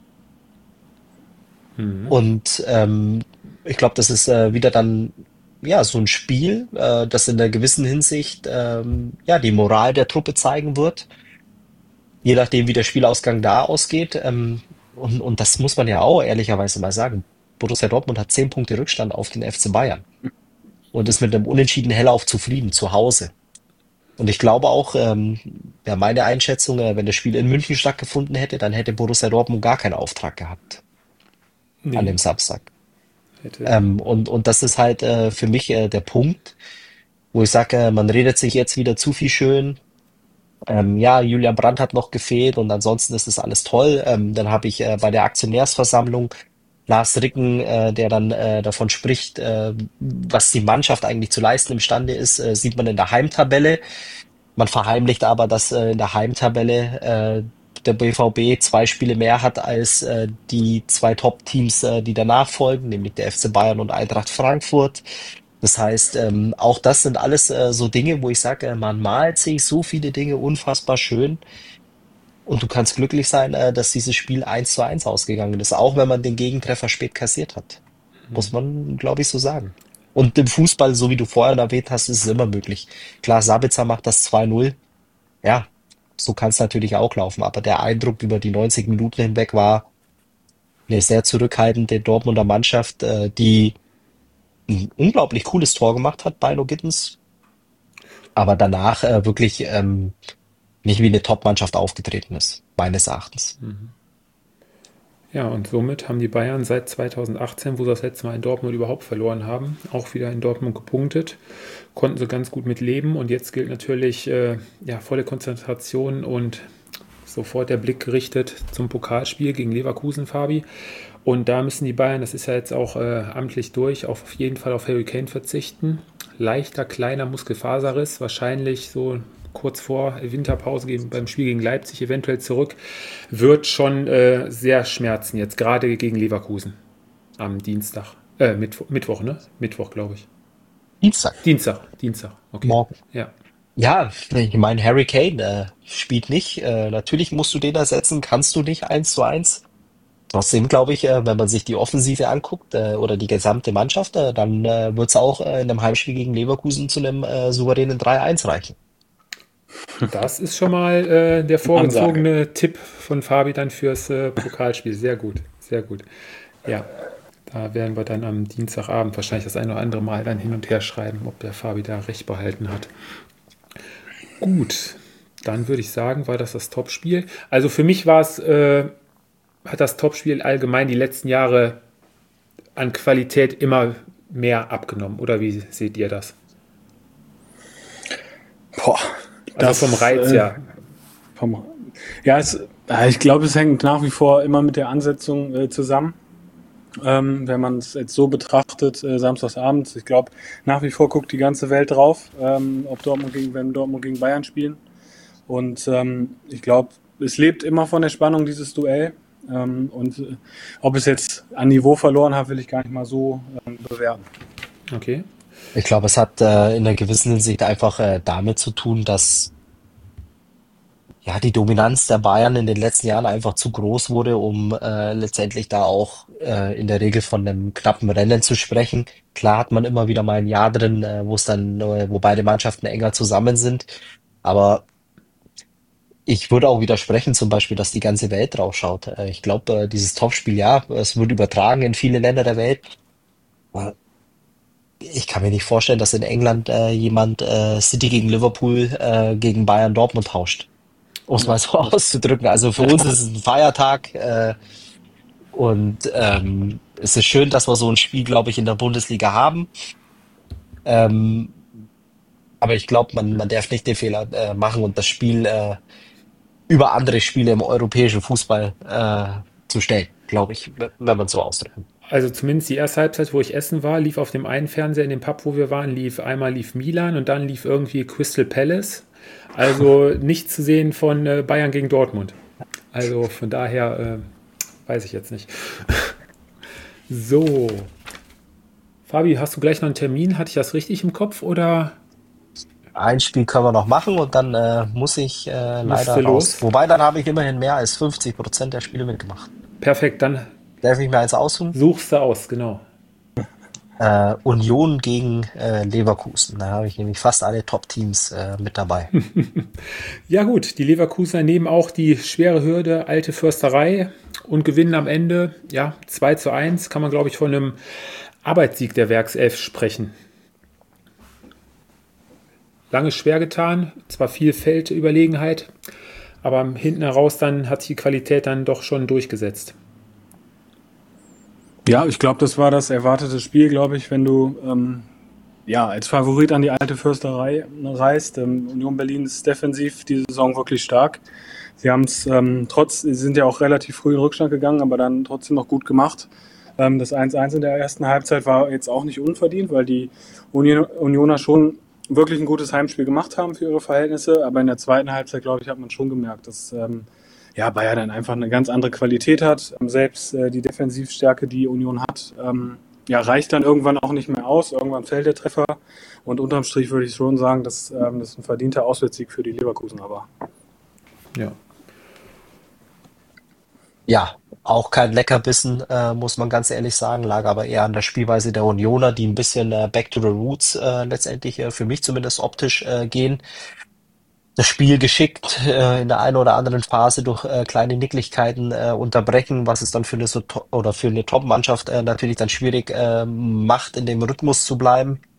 Mhm. Und ähm, ich glaube, das ist äh, wieder dann ja so ein Spiel, äh, das in einer gewissen Hinsicht ähm, ja die Moral der Truppe zeigen wird, je nachdem, wie der Spielausgang da ausgeht. Ähm, und, und das muss man ja auch ehrlicherweise mal sagen. Borussia Dortmund hat zehn Punkte Rückstand auf den F C Bayern und ist mit einem Unentschieden hellauf zufrieden zu Hause. Und ich glaube auch, ähm, ja, meine Einschätzung, äh, wenn das Spiel in München stattgefunden hätte, dann hätte Borussia Dortmund gar keinen Auftrag gehabt an Nee, dem Samstag. hätte. Ähm, und, und das ist halt äh, für mich äh, der Punkt, wo ich sage, äh, man redet sich jetzt wieder zu viel schön. Ähm, ja, Julian Brandt hat noch gefehlt und ansonsten ist es alles toll. Ähm, dann habe ich äh, bei der Aktionärsversammlung Lars Ricken, äh, der dann äh, davon spricht, äh, was die Mannschaft eigentlich zu leisten imstande ist, äh, sieht man in der Heimtabelle. Man verheimlicht aber, dass äh, in der Heimtabelle äh, der B V B zwei Spiele mehr hat als äh, die zwei Top-Teams, äh, die danach folgen, nämlich der F C Bayern und Eintracht Frankfurt. Das heißt, ähm, auch das sind alles äh, so Dinge, wo ich sage, äh, man malt sich so viele Dinge unfassbar schön und du kannst glücklich sein, äh, dass dieses Spiel eins zu eins ausgegangen ist, auch wenn man den Gegentreffer spät kassiert hat. Muss man, glaube ich, so sagen. Und im Fußball, so wie du vorhin erwähnt hast, ist es immer möglich. Klar, Sabitzer macht das zwei null. Ja, so kann es natürlich auch laufen. Aber der Eindruck über die neunzig Minuten hinweg war eine sehr zurückhaltende Dortmunder Mannschaft, äh, die ein unglaublich cooles Tor gemacht hat bei No Gittens, aber danach äh, wirklich ähm, nicht wie eine Top-Mannschaft aufgetreten ist, meines Erachtens. Ja, und somit haben die Bayern seit zweitausendachtzehn, wo sie das letzte Mal in Dortmund überhaupt verloren haben, auch wieder in Dortmund gepunktet, konnten sie ganz gut mit leben und jetzt gilt natürlich äh, ja, volle Konzentration und sofort der Blick gerichtet zum Pokalspiel gegen Leverkusen, Fabi. Und da müssen die Bayern, das ist ja jetzt auch äh, amtlich durch, auf jeden Fall auf Harry Kane verzichten. Leichter, kleiner Muskelfaserriss, wahrscheinlich so kurz vor Winterpause gegen, beim Spiel gegen Leipzig eventuell zurück, wird schon äh, sehr schmerzen jetzt, gerade gegen Leverkusen am Dienstag, äh, Mittwoch, Mittwoch, ne? Mittwoch, glaube ich. Dienstag, Dienstag, Dienstag, okay. morgen. Ja, Ja, ich meine, Harry Kane äh, spielt nicht. Äh, natürlich musst du den ersetzen, kannst du nicht eins zu eins. Trotzdem glaube ich, äh, wenn man sich die Offensive anguckt äh, oder die gesamte Mannschaft, äh, dann äh, wird es auch äh, in einem Heimspiel gegen Leverkusen zu einem äh, souveränen drei eins reichen. das ist schon mal äh, der Ansage. vorgezogene Tipp von Fabi dann fürs äh, Pokalspiel. Sehr gut, sehr gut. Ja, da werden wir dann am Dienstagabend wahrscheinlich das ein oder andere Mal dann hin und her schreiben, ob der Fabi da recht behalten hat. Gut, dann würde ich sagen, war das das Topspiel. Also für mich war es, äh, hat das Topspiel allgemein die letzten Jahre an Qualität immer mehr abgenommen. Oder wie seht ihr das? Boah, Also vom Reiz äh, her. vom, ja, es, äh, ich glaube, es hängt nach wie vor immer mit der Ansetzung äh, zusammen. Ähm, wenn man es jetzt so betrachtet, äh, samstagsabends, ich glaube, nach wie vor guckt die ganze Welt drauf, ähm, ob Dortmund gegen, wenn Dortmund gegen Bayern spielen. Und ähm, ich glaube, es lebt immer von der Spannung, dieses Duell. Ähm, und äh, ob es jetzt an Niveau verloren hat, will ich gar nicht mal so ähm, bewerten. Okay. Ich glaube, es hat äh, in einer gewissen Hinsicht einfach äh, damit zu tun, dass ja die Dominanz der Bayern in den letzten Jahren einfach zu groß wurde, um äh, letztendlich da auch äh, in der Regel von einem knappen Rennen zu sprechen. Klar hat man immer wieder mal ein Jahr drin, äh, wo es dann, äh, wo beide Mannschaften enger zusammen sind. Aber ich würde auch widersprechen, zum Beispiel, dass die ganze Welt drauf schaut. Äh, ich glaube, äh, dieses Topspiel, ja, es wird übertragen in viele Länder der Welt. Aber ich kann mir nicht vorstellen, dass in England äh, jemand äh, City gegen Liverpool äh, gegen Bayern Dortmund tauscht, um es Ja, mal so auszudrücken. Also für uns ist es ein Feiertag äh, und ähm, es ist schön, dass wir so ein Spiel, glaube ich, in der Bundesliga haben. Ähm, aber ich glaube, man, man darf nicht den Fehler äh, machen und das Spiel äh, über andere Spiele im europäischen Fußball äh, zu stellen, glaube ich, wenn man es so ausdrückt. Also zumindest die erste Halbzeit, wo ich essen war, lief auf dem einen Fernseher in dem Pub, wo wir waren, lief einmal lief Milan und dann lief irgendwie Crystal Palace. Also nichts zu sehen von äh, Bayern gegen Dortmund. Also von daher äh, weiß ich jetzt nicht. So. Fabi, hast du gleich noch einen Termin? Hatte ich das richtig im Kopf oder Ein Spiel können wir noch machen und dann äh, muss ich äh, musst leider du raus. los? Wobei, dann habe ich immerhin mehr als fünfzig Prozent der Spiele mitgemacht. Perfekt, dann Darf ich mir eins aussuchen? suchst du aus, genau. Äh, Union gegen äh, Leverkusen. Da habe ich nämlich fast alle Top-Teams äh, mit dabei. Ja gut, die Leverkusener nehmen auch die schwere Hürde, alte Försterei und gewinnen am Ende, ja, zwei zu eins, kann man glaube ich von einem Arbeitssieg der Werkself sprechen. Lange schwer getan, zwar viel Feldüberlegenheit, aber hinten heraus dann hat sich die Qualität dann doch schon durchgesetzt. Ja, ich glaube, das war das erwartete Spiel, glaube ich, wenn du ähm, ja als Favorit an die alte Försterei reist. Ähm, Union Berlin ist defensiv diese Saison wirklich stark. Sie haben es ähm, trotz, sie sind ja auch relativ früh in Rückstand gegangen, aber dann trotzdem noch gut gemacht. Ähm, das eins eins in der ersten Halbzeit war jetzt auch nicht unverdient, weil die Union, Unioner schon wirklich ein gutes Heimspiel gemacht haben für ihre Verhältnisse. Aber in der zweiten Halbzeit, glaube ich, hat man schon gemerkt, dass ähm, ja, Bayern dann einfach eine ganz andere Qualität hat. Ähm, Selbst äh, die Defensivstärke, die Union hat, ähm, ja, reicht dann irgendwann auch nicht mehr aus. Irgendwann fällt der Treffer. Und unterm Strich würde ich schon sagen, dass ähm, das ein verdienter Auswärtssieg für die Leverkusener war. Ja. Ja, auch kein Leckerbissen, äh, muss man ganz ehrlich sagen, lag aber eher an der Spielweise der Unioner, die ein bisschen äh, back to the roots äh, letztendlich äh, für mich zumindest optisch äh, gehen. Das Spiel geschickt äh, in der einen oder anderen Phase durch äh, kleine Nicklichkeiten äh, unterbrechen, was es dann für eine so to- oder für eine Top-Mannschaft äh, natürlich dann schwierig äh, macht, in dem Rhythmus zu bleiben.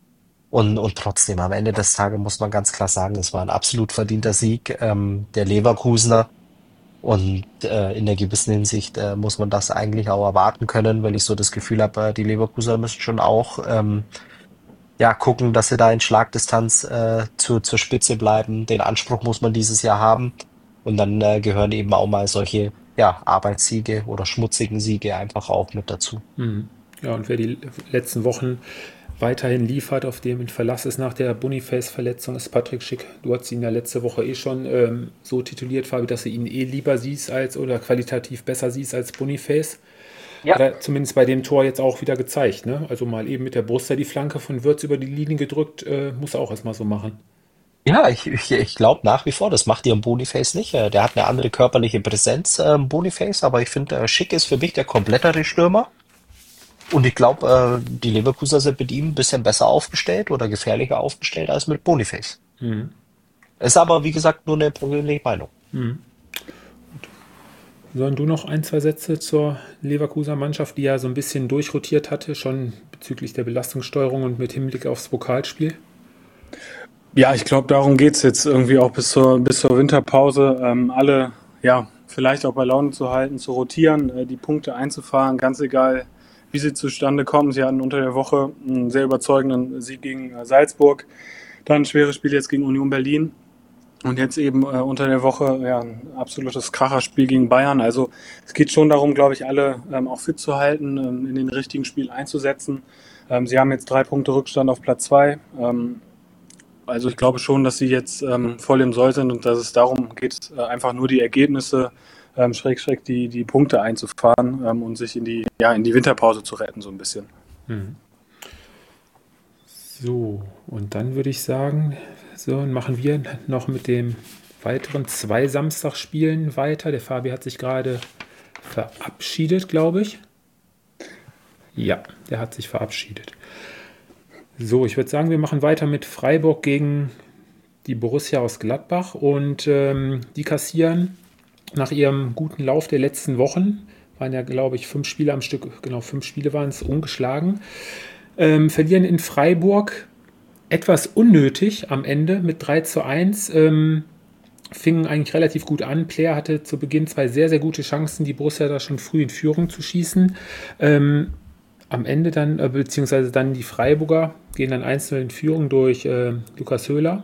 Und, und trotzdem, am Ende des Tages muss man ganz klar sagen, es war ein absolut verdienter Sieg ähm, der Leverkusener. Und äh, in der gewissen Hinsicht äh, muss man das eigentlich auch erwarten können, weil ich so das Gefühl habe, äh, die Leverkusener müssen schon auch ähm, ja, gucken, dass sie da in Schlagdistanz äh, zu, zur Spitze bleiben. Den Anspruch muss man dieses Jahr haben. Und dann äh, gehören eben auch mal solche ja, Arbeitssiege oder schmutzigen Siege einfach auch mit dazu. Mhm. Ja, und wer die letzten Wochen weiterhin liefert, auf dem in Verlass ist nach der Boniface-Verletzung, ist Patrick Schick. Du hast ihn ja letzte Woche eh schon ähm, so tituliert, Fabi, dass du ihn eh lieber siehst als oder qualitativ besser siehst als Boniface. Ja. Hat er zumindest bei dem Tor jetzt auch wieder gezeigt. Ne? Also mal eben mit der Brust die Flanke von Wirtz über die Linie gedrückt, äh, muss er auch erstmal so machen. Ja, ich, ich, ich glaube nach wie vor, das macht ihr Boniface nicht. Äh, Der hat eine andere körperliche Präsenz, ähm, Boniface, aber ich finde, äh, Schick ist für mich der komplettere Stürmer. Und ich glaube, äh, die Leverkusener sind mit ihm ein bisschen besser aufgestellt oder gefährlicher aufgestellt als mit Boniface. Mhm. Ist aber, wie gesagt, nur eine persönliche Meinung. Mhm. Sollen du noch ein, zwei Sätze zur Leverkusener Mannschaft, die ja so ein bisschen durchrotiert hatte, schon bezüglich der Belastungssteuerung und mit Hinblick aufs Pokalspiel? Ja, ich glaube, darum geht's jetzt irgendwie auch bis zur, bis zur Winterpause, ähm, alle, ja, vielleicht auch bei Laune zu halten, zu rotieren, äh, die Punkte einzufahren, ganz egal, wie sie zustande kommen. Sie hatten unter der Woche einen sehr überzeugenden Sieg gegen äh, Salzburg, dann ein schweres Spiel jetzt gegen Union Berlin und jetzt eben äh, unter der Woche ja, ein absolutes Kracherspiel gegen Bayern. Also es geht schon darum, glaube ich, alle ähm, auch fit zu halten, ähm, in den richtigen Spielen einzusetzen. Ähm, sie haben jetzt drei Punkte Rückstand auf Platz zwei. Ähm, Also ich glaube schon, dass sie jetzt ähm, voll im Soll sind und dass es darum geht, äh, einfach nur die Ergebnisse, ähm, schräg, schräg die, die Punkte einzufahren ähm, und sich in die, ja, in die Winterpause zu retten, so ein bisschen. Mhm. So, und dann würde ich sagen, so und machen wir noch mit dem weiteren zwei Samstagsspielen weiter. Der Fabi hat sich gerade verabschiedet, glaube ich. Ja, der hat sich verabschiedet. So, ich würde sagen, wir machen weiter mit Freiburg gegen die Borussia aus Gladbach und ähm, die kassieren nach ihrem guten Lauf der letzten Wochen, waren ja, glaube ich, fünf Spiele am Stück, genau, fünf Spiele waren es, ungeschlagen, ähm, verlieren in Freiburg etwas unnötig am Ende mit drei zu eins, ähm, fingen eigentlich relativ gut an. Player hatte zu Beginn zwei sehr, sehr gute Chancen, die Borussia da schon früh in Führung zu schießen. Ähm, am Ende dann, äh, beziehungsweise dann die Freiburger gehen dann einzeln in Führung durch äh, Lukas Höhler.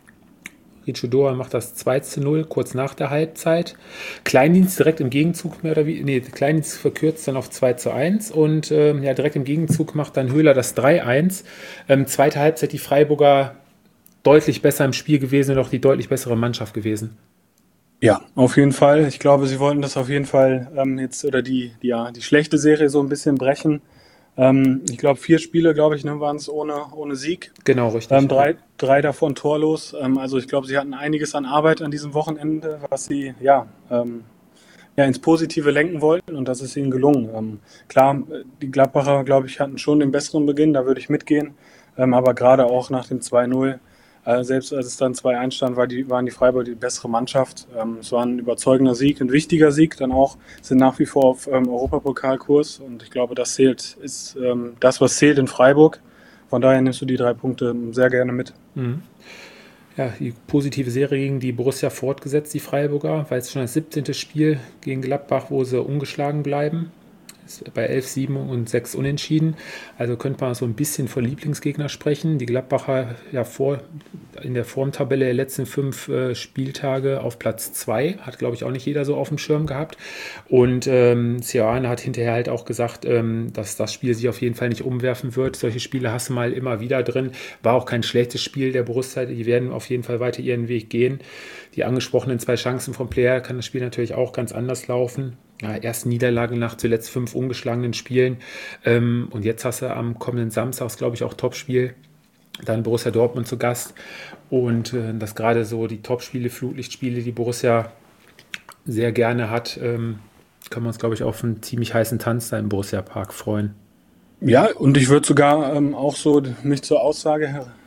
Richo Doa macht das zwei zu null, kurz nach der Halbzeit. Kleindienst direkt im Gegenzug, mehr oder wie, nee, Kleindienst verkürzt dann auf zwei zu eins und ähm, ja, direkt im Gegenzug macht dann Höhler das drei eins. Ähm, zweite Halbzeit die Freiburger deutlich besser im Spiel gewesen und auch die deutlich bessere Mannschaft gewesen. Ja, auf jeden Fall. Ich glaube, sie wollten das auf jeden Fall ähm, jetzt oder die, die, ja, die schlechte Serie so ein bisschen brechen. Ähm, ich glaube, vier Spiele, glaube ich, ne, waren es ohne, ohne Sieg. Genau, richtig. Ähm, drei, drei davon torlos. Ähm, also ich glaube, sie hatten einiges an Arbeit an diesem Wochenende, was sie ja, ähm, ja ins Positive lenken wollten und das ist ihnen gelungen. Ähm, klar, die Gladbacher, glaube ich, hatten schon den besseren Beginn, da würde ich mitgehen. Ähm, aber gerade auch nach dem zwei null, äh, selbst als es dann zwei eins stand, war die, waren die Freiburg die bessere Mannschaft. Ähm, es war ein überzeugender Sieg, ein wichtiger Sieg dann auch, sind nach wie vor auf ähm, Europapokalkurs und ich glaube, das zählt, ist ähm, das, was zählt in Freiburg. Von daher nimmst du die drei Punkte sehr gerne mit. Mhm. Ja, die positive Serie gegen die Borussia fortgesetzt, die Freiburger, weil es schon das siebzehnte Spiel gegen Gladbach, wo sie ungeschlagen bleiben. Ist bei elf sieben und sechs Unentschieden. Also könnte man so ein bisschen von Lieblingsgegner sprechen. Die Gladbacher ja vor, in der Formtabelle der letzten fünf äh, Spieltage auf Platz zwei. Hat, glaube ich, auch nicht jeder so auf dem Schirm gehabt. Und ähm, Seoane hat hinterher halt auch gesagt, ähm, dass das Spiel sich auf jeden Fall nicht umwerfen wird. Solche Spiele hast du mal immer wieder drin. War auch kein schlechtes Spiel der Borussia. Die werden auf jeden Fall weiter ihren Weg gehen. Die angesprochenen zwei Chancen vom Player kann das Spiel natürlich auch ganz anders laufen. Ja, erst Niederlage nach zuletzt fünf ungeschlagenen Spielen. Ähm, und jetzt hast du am kommenden Samstag, glaube ich, auch Topspiel. Dann Borussia Dortmund zu Gast. Und äh, das gerade so die Topspiele, Flutlichtspiele, die Borussia sehr gerne hat, ähm, kann man uns, glaube ich, auf einen ziemlich heißen Tanz da im Borussia Park freuen. Ja, und ich würde sogar ähm, auch so mich zur Aussage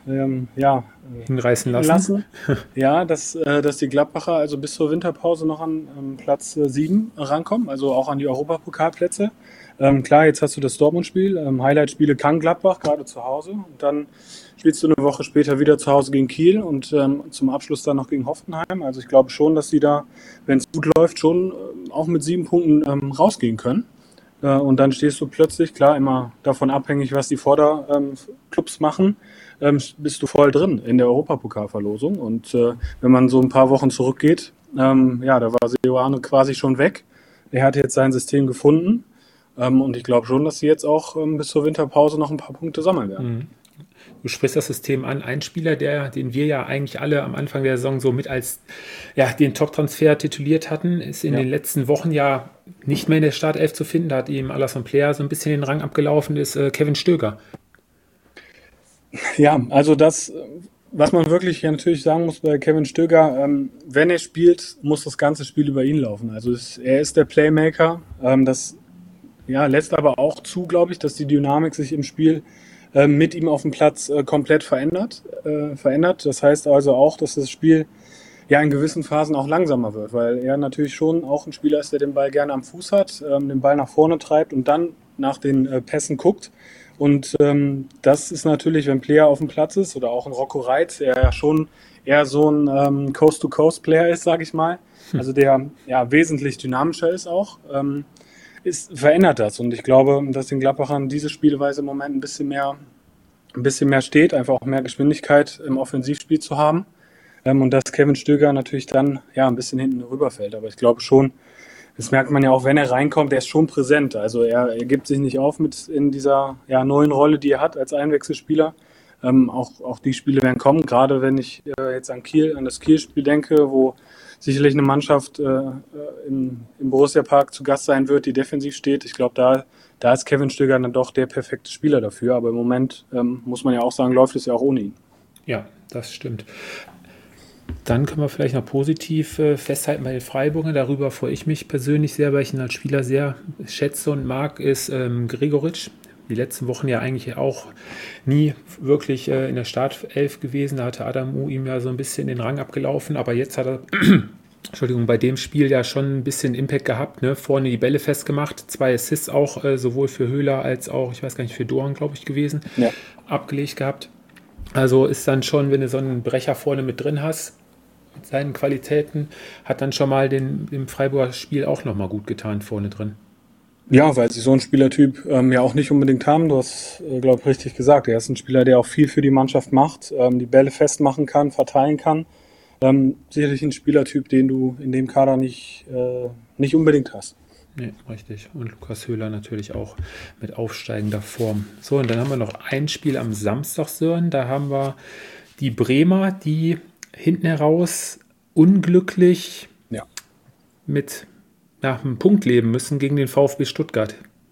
ähm, ja, hinreißen lassen. lassen. Ja, dass, äh, dass die Gladbacher also bis zur Winterpause noch an ähm, Platz äh, sieben rankommen, also auch an die Europapokalplätze. Ähm, klar, jetzt hast du das Dortmund-Spiel. Ähm, Highlight-Spiele kann Gladbach, gerade zu Hause. Und dann spielst du eine Woche später wieder zu Hause gegen Kiel und ähm, zum Abschluss dann noch gegen Hoffenheim. Also ich glaube schon, dass die da, wenn es gut läuft, schon äh, auch mit sieben Punkten ähm, rausgehen können. Äh, und dann stehst du plötzlich, klar, immer davon abhängig, was die Vorderclubs ähm, machen, ähm, bist du voll drin in der Europapokalverlosung. Und äh, wenn man so ein paar Wochen zurückgeht, ähm, ja, da war Seoane quasi schon weg. Er hat jetzt sein System gefunden. Ähm, und ich glaube schon, dass sie jetzt auch ähm, bis zur Winterpause noch ein paar Punkte sammeln werden. Mhm. Du sprichst das System an. Ein Spieler, der, den wir ja eigentlich alle am Anfang der Saison so mit als ja, den Top-Transfer tituliert hatten, ist in ja. den letzten Wochen ja nicht mehr in der Startelf zu finden. Da hat ihm Alassane Player so ein bisschen den Rang abgelaufen, ist äh, Kevin Stöger. Ja, also das, was man wirklich ja natürlich sagen muss bei Kevin Stöger, ähm, wenn er spielt, muss das ganze Spiel über ihn laufen. Also es, er ist der Playmaker. Ähm, das ja, lässt aber auch zu, glaube ich, dass die Dynamik sich im Spiel äh, mit ihm auf dem Platz äh, komplett verändert, äh, verändert. Das heißt also auch, dass das Spiel ja in gewissen Phasen auch langsamer wird, weil er natürlich schon auch ein Spieler ist, der den Ball gerne am Fuß hat, ähm, den Ball nach vorne treibt und dann nach den äh, Pässen guckt. Und ähm, das ist natürlich, wenn ein Player auf dem Platz ist oder auch ein Rocco Reitz, der ja schon eher so ein ähm, Coast-to-Coast-Player ist, sage ich mal, also der ja wesentlich dynamischer ist auch, ähm, ist, verändert das. Und ich glaube, dass den Gladbachern diese Spielweise im Moment ein bisschen mehr, ein bisschen mehr steht, einfach auch mehr Geschwindigkeit im Offensivspiel zu haben. Ähm, und dass Kevin Stöger natürlich dann ja ein bisschen hinten rüberfällt. Aber ich glaube schon, das merkt man ja auch, wenn er reinkommt, er ist schon präsent. Also er, er gibt sich nicht auf mit in dieser ja, neuen Rolle, die er hat als Einwechselspieler. Ähm, auch, auch die Spiele werden kommen, gerade wenn ich äh, jetzt an Kiel, an das Kiel-Spiel denke, wo sicherlich eine Mannschaft äh, im, im Borussia-Park zu Gast sein wird, die defensiv steht. Ich glaube, da, da ist Kevin Stöger dann doch der perfekte Spieler dafür. Aber im Moment ähm, muss man ja auch sagen, läuft es ja auch ohne ihn. Ja, das stimmt. Dann können wir vielleicht noch positiv äh, festhalten bei den Freiburgern. Darüber freue ich mich persönlich sehr, weil ich ihn als Spieler sehr schätze und mag, ist ähm, Gregoritsch. Die letzten Wochen ja eigentlich auch nie wirklich äh, in der Startelf gewesen. Da hatte Adamu ihm ja so ein bisschen den Rang abgelaufen. Aber jetzt hat er, Entschuldigung, bei dem Spiel ja schon ein bisschen Impact gehabt. Ne? Vorne die Bälle festgemacht. Zwei Assists auch, äh, sowohl für Höhler als auch, ich weiß gar nicht, für Doan, glaube ich, gewesen. Ja. Abgelegt gehabt. Also ist dann schon, wenn du so einen Brecher vorne mit drin hast, mit seinen Qualitäten, hat dann schon mal den, dem Freiburger Spiel auch nochmal gut getan vorne drin. Ja, weil sie so einen Spielertyp ähm, ja auch nicht unbedingt haben. Du hast, äh, glaube ich, richtig gesagt. Er ist ein Spieler, der auch viel für die Mannschaft macht, ähm, die Bälle festmachen kann, verteilen kann. Ähm, sicherlich ein Spielertyp, den du in dem Kader nicht, äh, nicht unbedingt hast. Nee, richtig. Und Lukas Höhler natürlich auch mit aufsteigender Form. So, und dann haben wir noch ein Spiel am Samstag, Sören. Da haben wir die Bremer, die hinten heraus unglücklich ja. mit nach einem Punkt leben müssen gegen den VfB Stuttgart.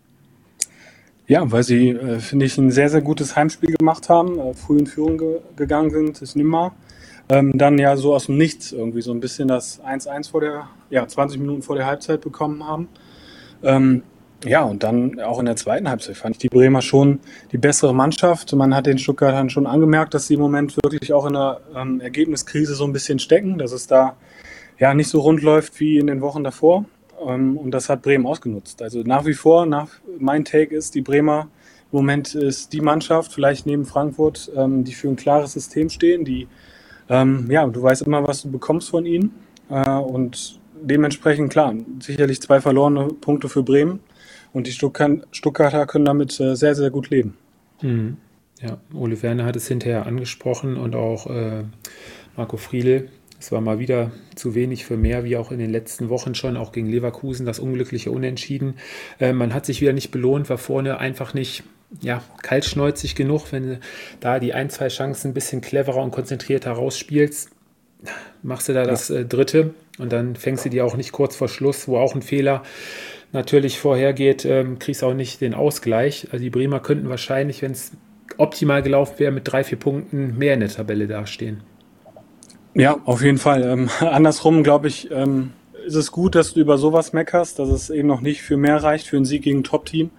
Ja, weil sie, äh, finde ich, ein sehr, sehr gutes Heimspiel gemacht haben, äh, früh in Führung ge- gegangen sind, ist nimmer. Ähm, dann ja so aus dem Nichts irgendwie so ein bisschen das eins eins vor der, ja, zwanzig Minuten vor der Halbzeit bekommen haben. Ähm, ja, und dann auch in der zweiten Halbzeit fand ich die Bremer schon die bessere Mannschaft. Man hat den Stuttgartern schon angemerkt, dass sie im Moment wirklich auch in einer ähm, Ergebniskrise so ein bisschen stecken, dass es da ja nicht so rund läuft wie in den Wochen davor. Ähm, und das hat Bremen ausgenutzt. Also nach wie vor, nach mein Take ist, die Bremer im Moment ist die Mannschaft, vielleicht neben Frankfurt, ähm, die für ein klares System stehen, die, ähm, ja, du weißt immer, was du bekommst von ihnen. Äh, und dementsprechend, klar, sicherlich zwei verlorene Punkte für Bremen. Und die Stuttgarter können damit äh, sehr, sehr gut leben. Mhm. Ja, Ole Werner hat es hinterher angesprochen und auch äh, Marco Friedl. Es war mal wieder zu wenig für mehr, wie auch in den letzten Wochen schon, auch gegen Leverkusen, das unglückliche Unentschieden. Äh, man hat sich wieder nicht belohnt, war vorne einfach nicht ja, kaltschnäuzig genug. Wenn du da die ein, zwei Chancen ein bisschen cleverer und konzentrierter rausspielst, machst du da ja. das äh, dritte und dann fängst du die auch nicht kurz vor Schluss, wo auch ein Fehler natürlich vorhergeht, ähm, kriegst auch nicht den Ausgleich. Also die Bremer könnten wahrscheinlich, wenn es optimal gelaufen wäre, mit drei, vier Punkten mehr in der Tabelle dastehen. Ja, auf jeden Fall. Ähm, andersrum, glaube ich, ähm, ist es gut, dass du über sowas meckerst, dass es eben noch nicht für mehr reicht, für einen Sieg gegen ein Top-Team.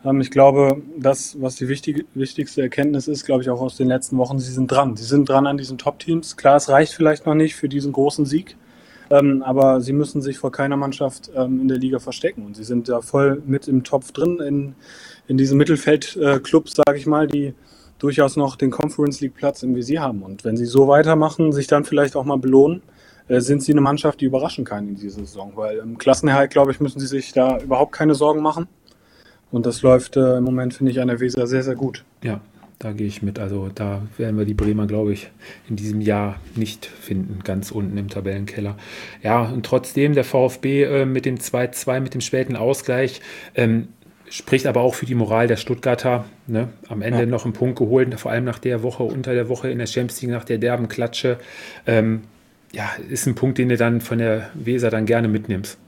Ähm, ich glaube, das, was die wichtig, wichtigste Erkenntnis ist, glaube ich auch aus den letzten Wochen, sie sind dran. Sie sind dran an diesen Top-Teams. Klar, es reicht vielleicht noch nicht für diesen großen Sieg, ähm, aber sie müssen sich vor keiner Mannschaft ähm, in der Liga verstecken. Und sie sind da voll mit im Topf drin, in, in diesen Mittelfeld-Clubs, sage ich mal, die durchaus noch den Conference League Platz im Visier haben. Und wenn sie so weitermachen, sich dann vielleicht auch mal belohnen, äh, sind sie eine Mannschaft, die überraschen kann in dieser Saison. Weil im Klassenerhalt, glaube ich, müssen sie sich da überhaupt keine Sorgen machen. Und das läuft äh, im Moment, finde ich, an der Weser sehr, sehr gut. Ja, da gehe ich mit. Also da werden wir die Bremer, glaube ich, in diesem Jahr nicht finden, ganz unten im Tabellenkeller. Ja, und trotzdem der VfB äh, mit dem zwei zwei, mit dem späten Ausgleich, ähm, spricht aber auch für die Moral der Stuttgarter. Ne? Am Ende ja. noch einen Punkt geholt, vor allem nach der Woche, unter der Woche in der Champions League, nach der derben Klatsche. Ähm, ja, ist ein Punkt, den du dann von der Weser dann gerne mitnimmst.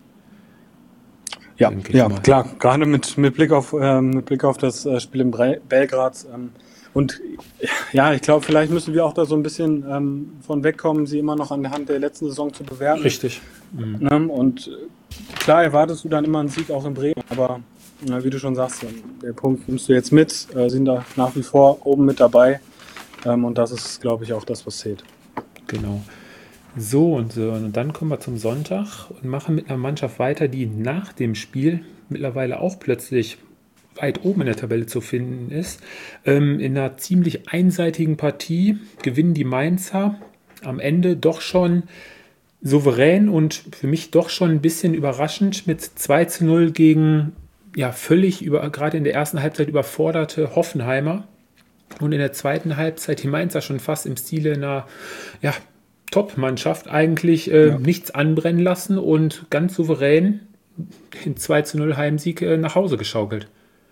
Ja, ja klar, gerade mit, mit, Blick auf, ähm, mit Blick auf das äh, Spiel in Bre- Belgrad. Ähm, und ja, ich glaube, vielleicht müssen wir auch da so ein bisschen ähm, von wegkommen, sie immer noch an der Hand der letzten Saison zu bewerten. Richtig. Mhm. Ne? Und klar erwartest du dann immer einen Sieg auch in Bremen, aber na, wie du schon sagst, der Punkt nimmst du jetzt mit, äh, sind da nach wie vor oben mit dabei. Ähm, und das ist, glaube ich, auch das, was zählt. Genau. So und so, und dann kommen wir zum Sonntag und machen mit einer Mannschaft weiter, die nach dem Spiel mittlerweile auch plötzlich weit oben in der Tabelle zu finden ist. Ähm, in einer ziemlich einseitigen Partie gewinnen die Mainzer am Ende doch schon souverän und für mich doch schon ein bisschen überraschend mit zwei zu null gegen ja völlig über, gerade in der ersten Halbzeit überforderte Hoffenheimer. Und in der zweiten Halbzeit die Mainzer schon fast im Stile einer ja, Top-Mannschaft eigentlich äh, ja. nichts anbrennen lassen und ganz souverän den zwei zu null Heimsieg äh, nach Hause geschaukelt.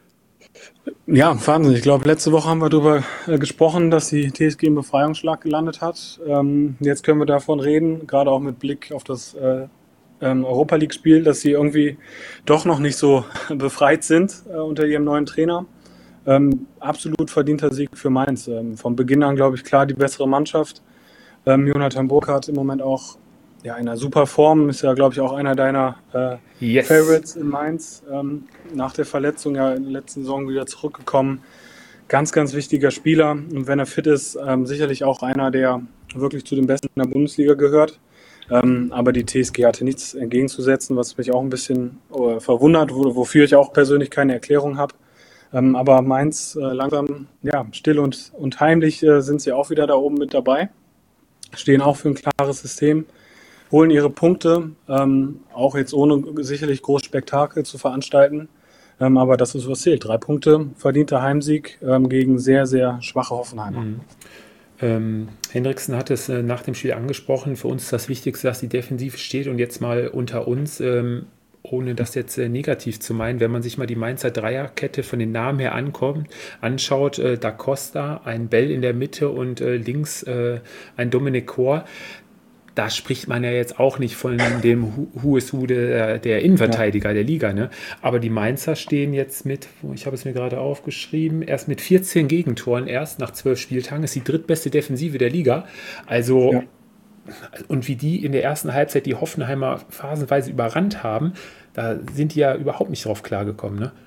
Ja, Wahnsinn. Ich glaube, letzte Woche haben wir darüber äh, gesprochen, dass die T S G im Befreiungsschlag gelandet hat. Ähm, jetzt können wir davon reden, gerade auch mit Blick auf das äh, ähm, Europa-League-Spiel, dass sie irgendwie doch noch nicht so befreit sind äh, unter ihrem neuen Trainer. Ähm, absolut verdienter Sieg für Mainz. Ähm, vom Beginn an, glaube ich, klar die bessere Mannschaft. Ähm, Jonathan Burkhardt im Moment auch ja, in einer super Form, ist ja, glaube ich, auch einer deiner äh, yes. Favorites in Mainz. Ähm, nach der Verletzung ja in der letzten Saison wieder zurückgekommen. Ganz, ganz wichtiger Spieler. Und wenn er fit ist, ähm, sicherlich auch einer, der wirklich zu den Besten in der Bundesliga gehört. Ähm, aber die T S G hatte nichts entgegenzusetzen, was mich auch ein bisschen äh, verwundert, wo, wofür ich auch persönlich keine Erklärung habe. Ähm, aber Mainz äh, langsam, ja, still und, und heimlich äh, sind sie auch wieder da oben mit dabei. Stehen auch für ein klares System, holen ihre Punkte, ähm, auch jetzt ohne sicherlich groß Spektakel zu veranstalten. Ähm, aber das ist, was zählt. Drei Punkte, verdienter Heimsieg ähm, gegen sehr, sehr schwache Hoffenheimer. Mhm. Ähm, Hendriksen hat es äh, nach dem Spiel angesprochen. Für uns ist das Wichtigste, dass die Defensive steht. Und jetzt mal unter uns, ähm, ohne das jetzt äh, negativ zu meinen, wenn man sich mal die Mainzer Dreierkette von den Namen her ankommt, anschaut, äh, Da Costa, ein Bell in der Mitte und äh, links äh, ein Dominik Kor, da spricht man ja jetzt auch nicht von dem Who is Who der, der Innenverteidiger ja. der Liga. Ne? Aber die Mainzer stehen jetzt mit, ich habe es mir gerade aufgeschrieben, erst mit vierzehn Gegentoren, erst nach zwölf Spieltagen, ist die drittbeste Defensive der Liga. Also ja. Und wie die in der ersten Halbzeit die Hoffenheimer phasenweise überrannt haben, da sind die ja überhaupt nicht drauf klargekommen. Ne?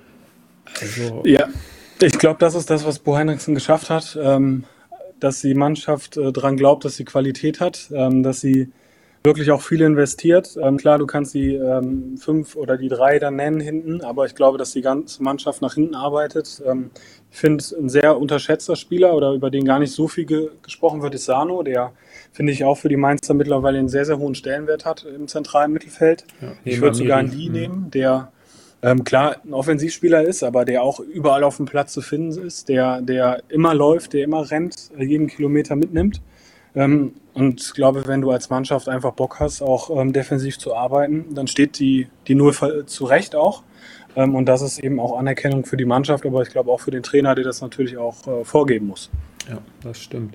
Also ja, ich glaube, das ist das, was Bo Hendriksen geschafft hat, ähm, dass die Mannschaft äh, daran glaubt, dass sie Qualität hat, ähm, dass sie wirklich auch viel investiert. Ähm, klar, du kannst die ähm, fünf oder die drei dann nennen hinten, aber ich glaube, dass die ganze Mannschaft nach hinten arbeitet. Ähm, ich finde, ein sehr unterschätzter Spieler oder über den gar nicht so viel ge- gesprochen wird, ist Sano, der, finde ich, auch für die Mainzer mittlerweile einen sehr, sehr hohen Stellenwert hat im zentralen Mittelfeld. Ja, ich würde sogar einen Lee nehmen, der ähm, klar ein Offensivspieler ist, aber der auch überall auf dem Platz zu finden ist, der, der immer läuft, der immer rennt, jeden Kilometer mitnimmt. Ähm, und ich glaube, wenn du als Mannschaft einfach Bock hast, auch ähm, defensiv zu arbeiten, dann steht die, die Null zu Recht auch. Ähm, und das ist eben auch Anerkennung für die Mannschaft, aber ich glaube auch für den Trainer, der das natürlich auch äh, vorgeben muss. Ja, das stimmt.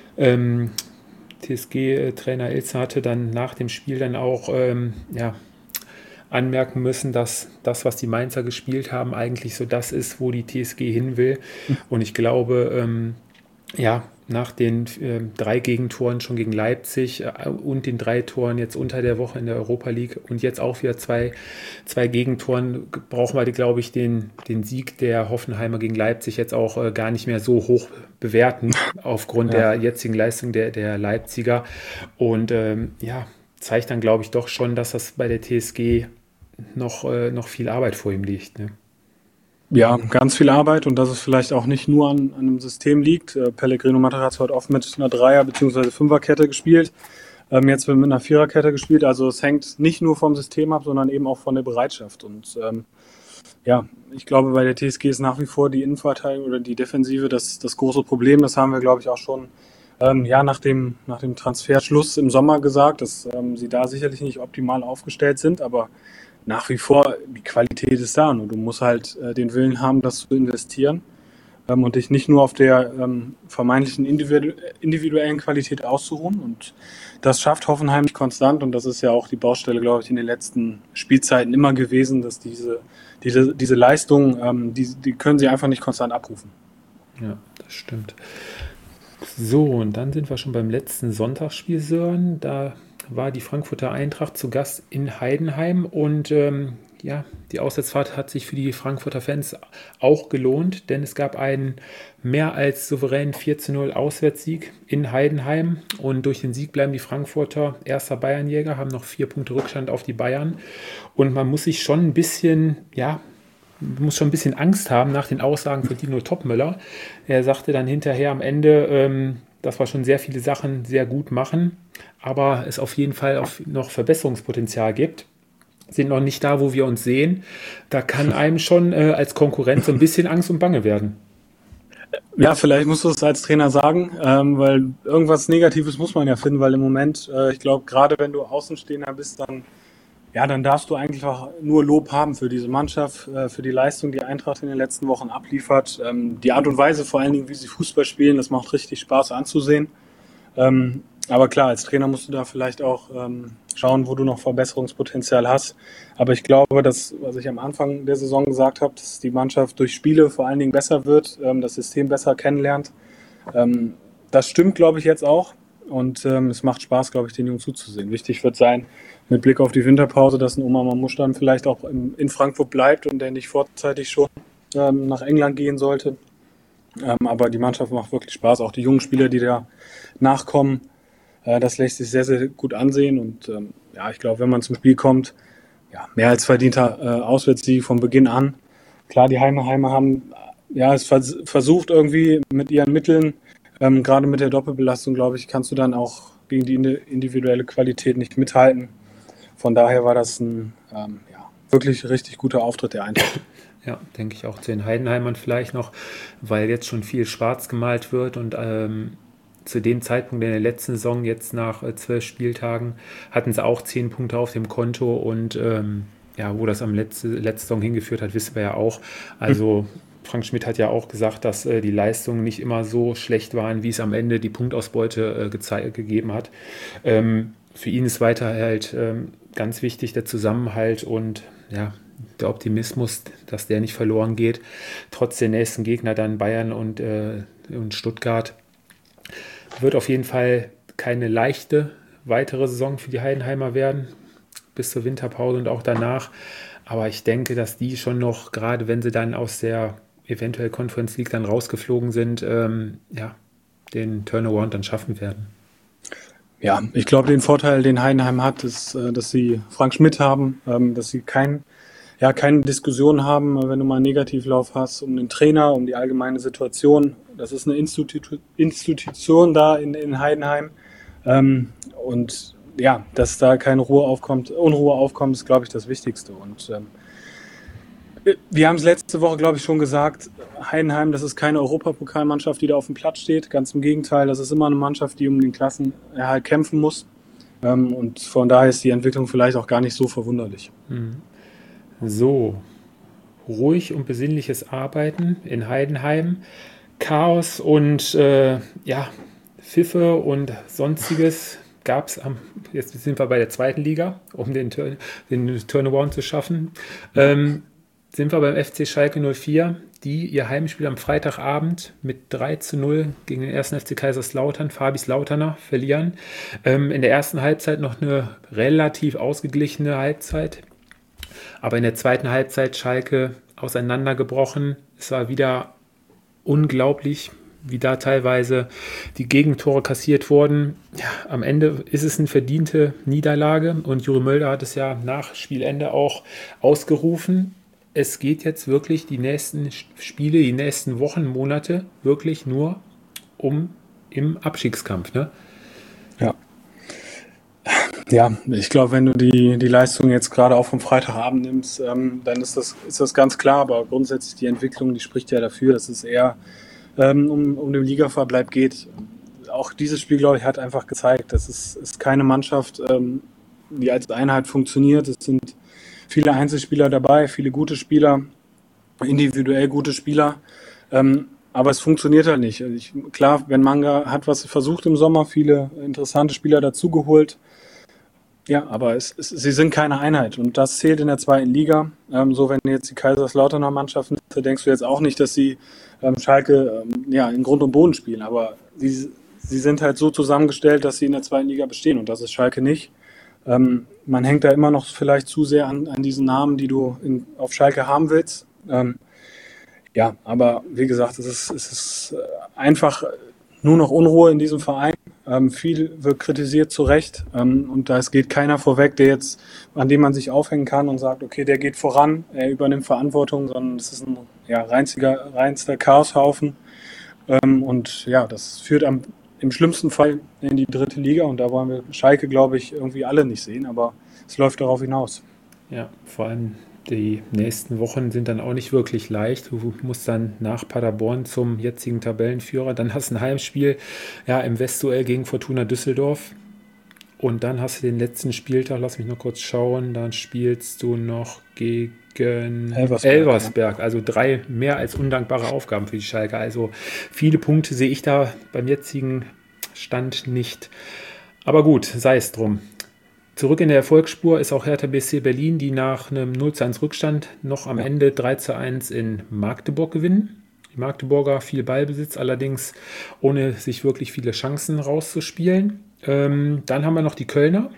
Ähm, T S G-Trainer Ilzer hatte dann nach dem Spiel dann auch ähm, ja, anmerken müssen, dass das, was die Mainzer gespielt haben, eigentlich so das ist, wo die T S G hin will. Und ich glaube, ähm, ja, nach den äh, drei Gegentoren schon gegen Leipzig äh, und den drei Toren jetzt unter der Woche in der Europa League und jetzt auch wieder zwei, zwei Gegentoren, brauchen wir, glaube ich, den, den Sieg der Hoffenheimer gegen Leipzig jetzt auch äh, gar nicht mehr so hoch bewerten, aufgrund ja. der jetzigen Leistung der, der Leipziger. Und ähm, ja, zeigt dann, glaube ich, doch schon, dass das bei der T S G noch, äh, noch viel Arbeit vor ihm liegt, ne? Ja, ganz viel Arbeit und dass es vielleicht auch nicht nur an, an einem System liegt. Äh, Pellegrino Matarazzo hat oft mit einer Dreier- bzw. Fünferkette gespielt, ähm, jetzt wird mit einer Viererkette gespielt. Also es hängt nicht nur vom System ab, sondern eben auch von der Bereitschaft. Und ähm, ja, ich glaube, bei der T S G ist nach wie vor die Innenverteidigung oder die Defensive das, das große Problem. Das haben wir, glaube ich, auch schon ähm, ja, nach dem, nach dem Transferschluss im Sommer gesagt, dass ähm, sie da sicherlich nicht optimal aufgestellt sind, aber nach wie vor, die Qualität ist da und du musst halt äh, den Willen haben, das zu investieren ähm, und dich nicht nur auf der ähm, vermeintlichen individu- individuellen Qualität auszuruhen. Und das schafft Hoffenheim nicht konstant und das ist ja auch die Baustelle, glaube ich, in den letzten Spielzeiten immer gewesen, dass diese, diese, diese Leistung, ähm, die, die können sie einfach nicht konstant abrufen. Ja, das stimmt. So, und dann sind wir schon beim letzten Sonntagsspiel, Sören. Da war die Frankfurter Eintracht zu Gast in Heidenheim und ähm, ja, die Auswärtsfahrt hat sich für die Frankfurter Fans auch gelohnt, denn es gab einen mehr als souveränen vier zu null Auswärtssieg in Heidenheim und durch den Sieg bleiben die Frankfurter erster Bayernjäger, haben noch vier Punkte Rückstand auf die Bayern und man muss sich schon ein bisschen, ja, muss schon ein bisschen Angst haben nach den Aussagen von Dino Topmöller. Er sagte dann hinterher am Ende, ähm, dass wir schon sehr viele Sachen sehr gut machen, aber es auf jeden Fall auf noch Verbesserungspotenzial gibt. Sind noch nicht da, wo wir uns sehen. Da kann einem schon äh, als Konkurrent so ein bisschen Angst und Bange werden. Ja, vielleicht musst du es als Trainer sagen, ähm, weil irgendwas Negatives muss man ja finden, weil im Moment, äh, ich glaube, gerade wenn du Außenstehender bist, dann ja, dann darfst du eigentlich auch nur Lob haben für diese Mannschaft, äh, für die Leistung, die Eintracht in den letzten Wochen abliefert. Ähm, die Art und Weise vor allen Dingen, wie sie Fußball spielen, das macht richtig Spaß anzusehen. Ähm, aber klar, als Trainer musst du da vielleicht auch ähm, schauen, wo du noch Verbesserungspotenzial hast. Aber ich glaube, dass, was ich am Anfang der Saison gesagt habe, dass die Mannschaft durch Spiele vor allen Dingen besser wird, ähm, das System besser kennenlernt. Ähm, das stimmt, glaube ich, jetzt auch. Und ähm, es macht Spaß, glaube ich, den Jungen zuzusehen. Wichtig wird sein, mit Blick auf die Winterpause, dass ein Omar Mamouche dann vielleicht auch im, in Frankfurt bleibt und der nicht vorzeitig schon ähm, nach England gehen sollte. Ähm, aber die Mannschaft macht wirklich Spaß. Auch die jungen Spieler, die da nachkommen, äh, das lässt sich sehr, sehr gut ansehen. Und ähm, ja, ich glaube, wenn man zum Spiel kommt, ja, mehr als verdienter äh, Auswärtssieg von Beginn an. Klar, die Heidenheimer haben ja es vers- versucht irgendwie mit ihren Mitteln, ähm, gerade mit der Doppelbelastung, glaube ich, kannst du dann auch gegen die individuelle Qualität nicht mithalten. Von daher war das ein ähm, ja, wirklich richtig guter Auftritt der Eintracht. Ja, denke ich auch zu den Heidenheimern vielleicht noch, weil jetzt schon viel schwarz gemalt wird und ähm, zu dem Zeitpunkt in der letzten Saison, jetzt nach äh, zwölf Spieltagen, hatten sie auch zehn Punkte auf dem Konto und ähm, ja, wo das am letzte, letzte Saison hingeführt hat, wissen wir ja auch. Also Frank Schmidt hat ja auch gesagt, dass äh, die Leistungen nicht immer so schlecht waren, wie es am Ende die Punktausbeute äh, gezei- gegeben hat. Ähm, für ihn ist weiter halt ähm, ganz wichtig der Zusammenhalt und ja, der Optimismus, dass der nicht verloren geht, trotz der nächsten Gegner dann Bayern und, äh, und Stuttgart. Wird auf jeden Fall keine leichte weitere Saison für die Heidenheimer werden, bis zur Winterpause und auch danach. Aber ich denke, dass die schon noch, gerade wenn sie dann aus der eventuell Conference League dann rausgeflogen sind, ähm, ja, den Turnaround dann schaffen werden. Ja, ich glaube, den Vorteil, den Heidenheim hat, ist, dass sie Frank Schmidt haben, dass sie kein, ja, keine Diskussion haben, wenn du mal einen Negativlauf hast, um den Trainer, um die allgemeine Situation. Das ist eine Institu- Institution da in, in Heidenheim. Und ja, dass da keine Ruhe aufkommt, Unruhe aufkommt, ist, glaube ich, das Wichtigste. Und ähm, wir haben es letzte Woche, glaube ich, schon gesagt, Heidenheim, das ist keine Europapokalmannschaft, die da auf dem Platz steht. Ganz im Gegenteil, das ist immer eine Mannschaft, die um den Klassenerhalt kämpfen muss. Ähm, und von daher ist die Entwicklung vielleicht auch gar nicht so verwunderlich. So, ruhig und besinnliches Arbeiten in Heidenheim. Chaos und äh, ja, Pfiffe und Sonstiges gab es am, jetzt sind wir bei der zweiten Liga, um den, Turn, den Turnaround zu schaffen. Ähm, sind wir beim F C Schalke null vier, die ihr Heimspiel am Freitagabend mit drei zu null gegen den ersten F C Kaiserslautern, Fabis Lauterner, verlieren. Ähm, in der ersten Halbzeit noch eine relativ ausgeglichene Halbzeit, aber in der zweiten Halbzeit Schalke auseinandergebrochen. Es war wieder unglaublich, wie da teilweise die Gegentore kassiert wurden. Ja, am Ende ist es eine verdiente Niederlage und Juri Mölder hat es ja nach Spielende auch ausgerufen. Es geht jetzt wirklich die nächsten Spiele, die nächsten Wochen, Monate wirklich nur um im Abstiegskampf, ne? Ja. Ja, ich glaube, wenn du die, die Leistung jetzt gerade auch vom Freitagabend nimmst, ähm, dann ist das, ist das ganz klar. Aber grundsätzlich die Entwicklung, die spricht ja dafür, dass es eher ähm, um, um den Ligaverbleib geht. Auch dieses Spiel, glaube ich, hat einfach gezeigt, dass es ist keine Mannschaft, ähm, die als Einheit funktioniert. Es sind viele Einzelspieler dabei, viele gute Spieler, individuell gute Spieler. Ähm, aber es funktioniert halt nicht. Also ich, klar, wenn Manga hat was versucht im Sommer, viele interessante Spieler dazugeholt. Ja, aber es, es, sie sind keine Einheit und das zählt in der zweiten Liga. Ähm, so, wenn du jetzt die Kaiserslauterner Mannschaft nimmst, denkst du jetzt auch nicht, dass sie ähm, Schalke ähm, ja, in Grund und Boden spielen. Aber sie, sie sind halt so zusammengestellt, dass sie in der zweiten Liga bestehen und das ist Schalke nicht. Ähm, man hängt da immer noch vielleicht zu sehr an, an diesen Namen, die du in, auf Schalke haben willst. Ähm, ja, aber wie gesagt, es ist, es ist einfach nur noch Unruhe in diesem Verein. Ähm, viel wird kritisiert, zu Recht. Ähm, und da es geht keiner vorweg, der jetzt, an dem man sich aufhängen kann und sagt, okay, der geht voran, er übernimmt Verantwortung, sondern es ist ein ja, reinziger, reinster Chaoshaufen. Ähm, und ja, das führt am, im schlimmsten Fall in die dritte Liga. Und da wollen wir Schalke, glaube ich, irgendwie alle nicht sehen. Aber es läuft darauf hinaus. Ja, vor allem die nächsten Wochen sind dann auch nicht wirklich leicht. Du musst dann nach Paderborn zum jetzigen Tabellenführer. Dann hast du ein Heimspiel ja, im Westduell gegen Fortuna Düsseldorf. Und dann hast du den letzten Spieltag, lass mich noch kurz schauen, dann spielst du noch gegen Elversberg. Elversberg. Also drei mehr als undankbare Aufgaben für die Schalke. Also viele Punkte sehe ich da beim jetzigen Stand nicht. Aber gut, sei es drum. Zurück in der Erfolgsspur ist auch Hertha B S C Berlin, die nach einem null zu eins Rückstand noch am ja. Ende drei zu eins in Magdeburg gewinnen. Die Magdeburger viel Ballbesitz, allerdings ohne sich wirklich viele Chancen rauszuspielen. Ähm, dann haben wir noch die Kölner.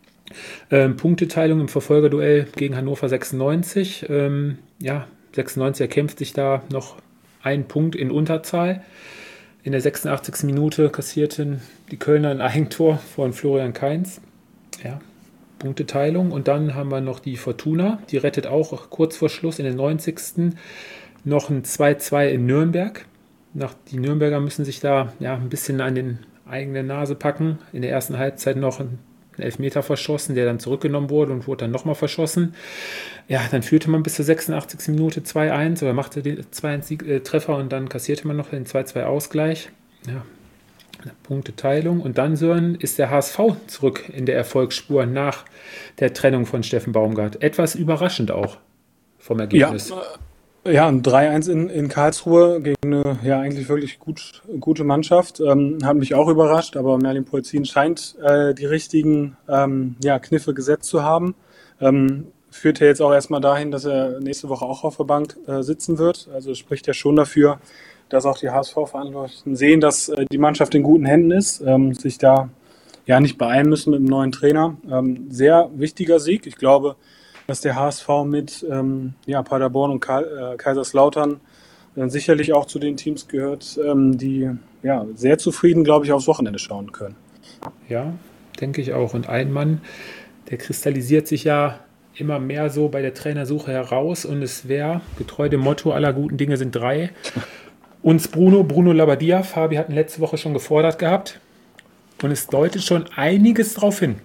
Ähm, Punkteteilung im Verfolgerduell gegen Hannover sechsundneunzig. Ähm, ja, sechsundneunzig erkämpft sich da noch einen Punkt in Unterzahl. In der sechsundachtzigsten Minute kassierten die Kölner ein Eigentor von Florian Kainz. Ja, Punkteteilung. Und dann haben wir noch die Fortuna, die rettet auch kurz vor Schluss in den neunzigsten noch ein zwei zu zwei in Nürnberg. Nach, die Nürnberger müssen sich da ja ein bisschen an den eigene Nase packen. In der ersten Halbzeit noch einen Elfmeter verschossen, der dann zurückgenommen wurde und wurde dann nochmal verschossen. Ja, dann führte man bis zur sechsundachtzigsten Minute zwei eins oder machte den zwei eins Treffer und dann kassierte man noch den zwei zu zwei Ausgleich. Ja, Punkteteilung. Und dann, Sören, ist der H S V zurück in der Erfolgsspur nach der Trennung von Steffen Baumgart. Etwas überraschend auch vom Ergebnis. Ja, ja ein drei eins in, in Karlsruhe gegen eine ja eigentlich wirklich gut, gute Mannschaft. Ähm, hat mich auch überrascht, aber Merlin Polzin scheint äh, die richtigen ähm, ja, Kniffe gesetzt zu haben. Ähm, führt ja jetzt auch erstmal dahin, dass er nächste Woche auch auf der Bank äh, sitzen wird. Also spricht ja schon dafür, dass auch die H S V-Verantwortlichen sehen, dass äh, die Mannschaft in guten Händen ist, ähm, sich da ja nicht beeilen müssen mit dem neuen Trainer. Ähm, sehr wichtiger Sieg. Ich glaube, dass der H S V mit ähm, ja, Paderborn und Ka- äh, Kaiserslautern äh, sicherlich auch zu den Teams gehört, ähm, die ja sehr zufrieden, glaube ich, aufs Wochenende schauen können. Ja, denke ich auch. Und ein Mann, der kristallisiert sich ja immer mehr so bei der Trainersuche heraus und es wäre, getreu dem Motto, aller guten Dinge sind drei, uns Bruno, Bruno Labbadia. Fabi hatten letzte Woche schon gefordert gehabt und es deutet schon einiges drauf hin.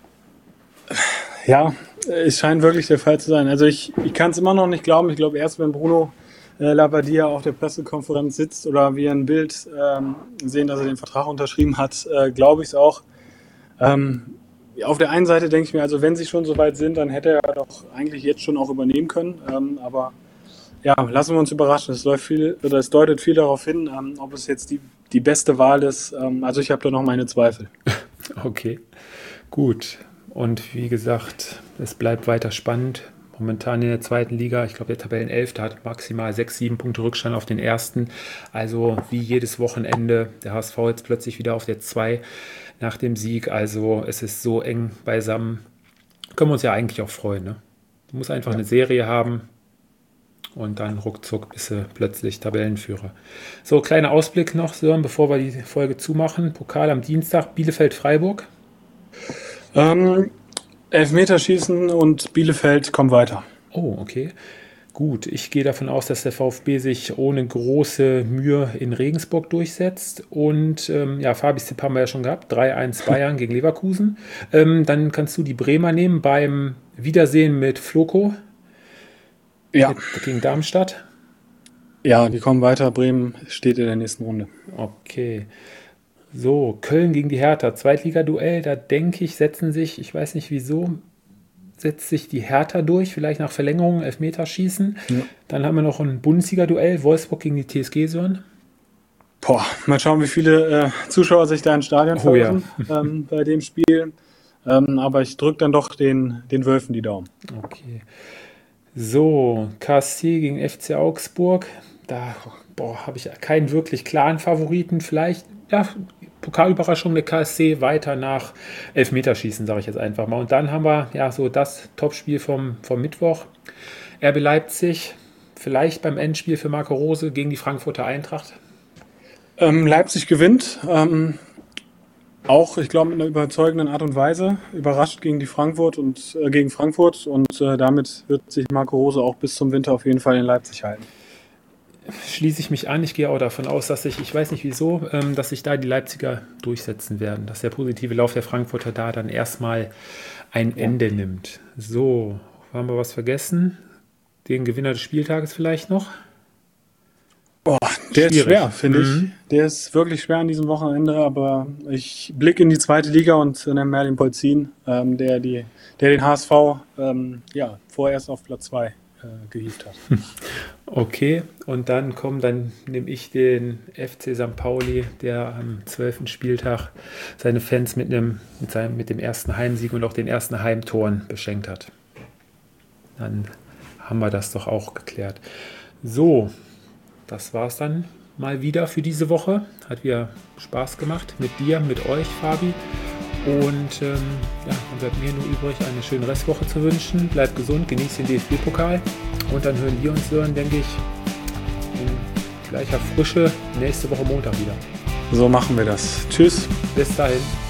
Ja, es scheint wirklich der Fall zu sein. Also ich, ich kann es immer noch nicht glauben. Ich glaube erst, wenn Bruno äh, Labbadia auf der Pressekonferenz sitzt oder wir ein Bild ähm, sehen, dass er den Vertrag unterschrieben hat, äh, glaube ich es auch. Ähm, auf der einen Seite denke ich mir, also wenn sie schon so weit sind, dann hätte er doch eigentlich jetzt schon auch übernehmen können. Ähm, aber ja, lassen wir uns überraschen. Es läuft viel, oder es deutet viel darauf hin, ähm, ob es jetzt die, die beste Wahl ist. Ähm, also ich habe da noch meine Zweifel. Okay, gut. Und wie gesagt, es bleibt weiter spannend. momentan in der zweiten Liga, ich glaube der Tabellenelfte hat maximal sechs, sieben Punkte Rückstand auf den ersten. Also wie jedes Wochenende, der H S V jetzt plötzlich wieder auf der zwei nach dem Sieg. Also es ist so eng beisammen. Können wir uns ja eigentlich auch freuen. Ne? Du musst einfach ja. eine Serie haben und dann ruckzuck bist du plötzlich Tabellenführer. So, kleiner Ausblick noch, Sören, bevor wir die Folge zumachen. Pokal am Dienstag, Bielefeld-Freiburg. Ähm, Elfmeterschießen und Bielefeld kommen weiter. Oh, okay. Gut, ich gehe davon aus, dass der VfB sich ohne große Mühe in Regensburg durchsetzt. Und ähm, ja, Fabi-Tipp haben wir ja schon gehabt. drei eins Bayern gegen Leverkusen. Ähm, dann kannst du die Bremer nehmen beim Wiedersehen mit Floko. Ja. Mit, gegen Darmstadt. Ja, die kommen weiter. Bremen steht in der nächsten Runde. Okay. So, Köln gegen die Hertha. Zweitliga-Duell. Da denke ich, setzen sich, ich weiß nicht wieso, setzt sich die Hertha durch, vielleicht nach Verlängerung, Elfmeterschießen. Ja. Dann haben wir noch ein Bundesliga-Duell, Wolfsburg gegen die T S G, Sören. Boah, mal schauen, wie viele äh, Zuschauer sich da ins Stadion oh, verirren ja. ähm, bei dem Spiel. Ähm, aber ich drücke dann doch den, den Wölfen die Daumen. Okay. So, K S C gegen F C Augsburg. Da habe ich keinen wirklich klaren Favoriten. Vielleicht, ja, Pokalüberraschung der K S C weiter nach Elfmeterschießen, sage ich jetzt einfach mal. Und dann haben wir ja so das Topspiel vom, vom Mittwoch. R B Leipzig, vielleicht beim Endspiel für Marco Rose gegen die Frankfurter Eintracht. Ähm, Leipzig gewinnt. Ähm, auch, ich glaube, mit einer überzeugenden Art und Weise. Überrascht gegen die Frankfurt und äh, gegen Frankfurt. Und äh, damit wird sich Marco Rose auch bis zum Winter auf jeden Fall in Leipzig halten. Schließe ich mich an. Ich gehe auch davon aus, dass sich, ich weiß nicht wieso, ähm, dass sich da die Leipziger durchsetzen werden, dass der positive Lauf der Frankfurter da dann erstmal ein Ende ja. nimmt. So, haben wir was vergessen? Den Gewinner des Spieltages vielleicht noch? Boah, der Schwierig. ist schwer, finde mhm. ich. Der ist wirklich schwer an diesem Wochenende, aber ich blicke in die zweite Liga und nenne Merlin Polzin, ähm, der, die, der den H S V ähm, ja, vorerst auf Platz zwei äh, gehievt hat. Okay, und dann komm, dann nehme ich den F C Sankt Pauli, der am zwölften Spieltag seine Fans mit, einem, mit, seinem, mit dem ersten Heimsieg und auch den ersten Heimtoren beschenkt hat. Dann haben wir das doch auch geklärt. So, das war es dann mal wieder für diese Woche. Hat wieder Spaß gemacht mit dir, mit euch, Fabi. Und ähm, ja, dann bleibt mir nur übrig, eine schöne Restwoche zu wünschen. Bleibt gesund, genießt den D F B-Pokal. Und dann hören wir uns hören, denke ich, in gleicher Frische nächste Woche Montag wieder. So machen wir das. Tschüss. Bis dahin.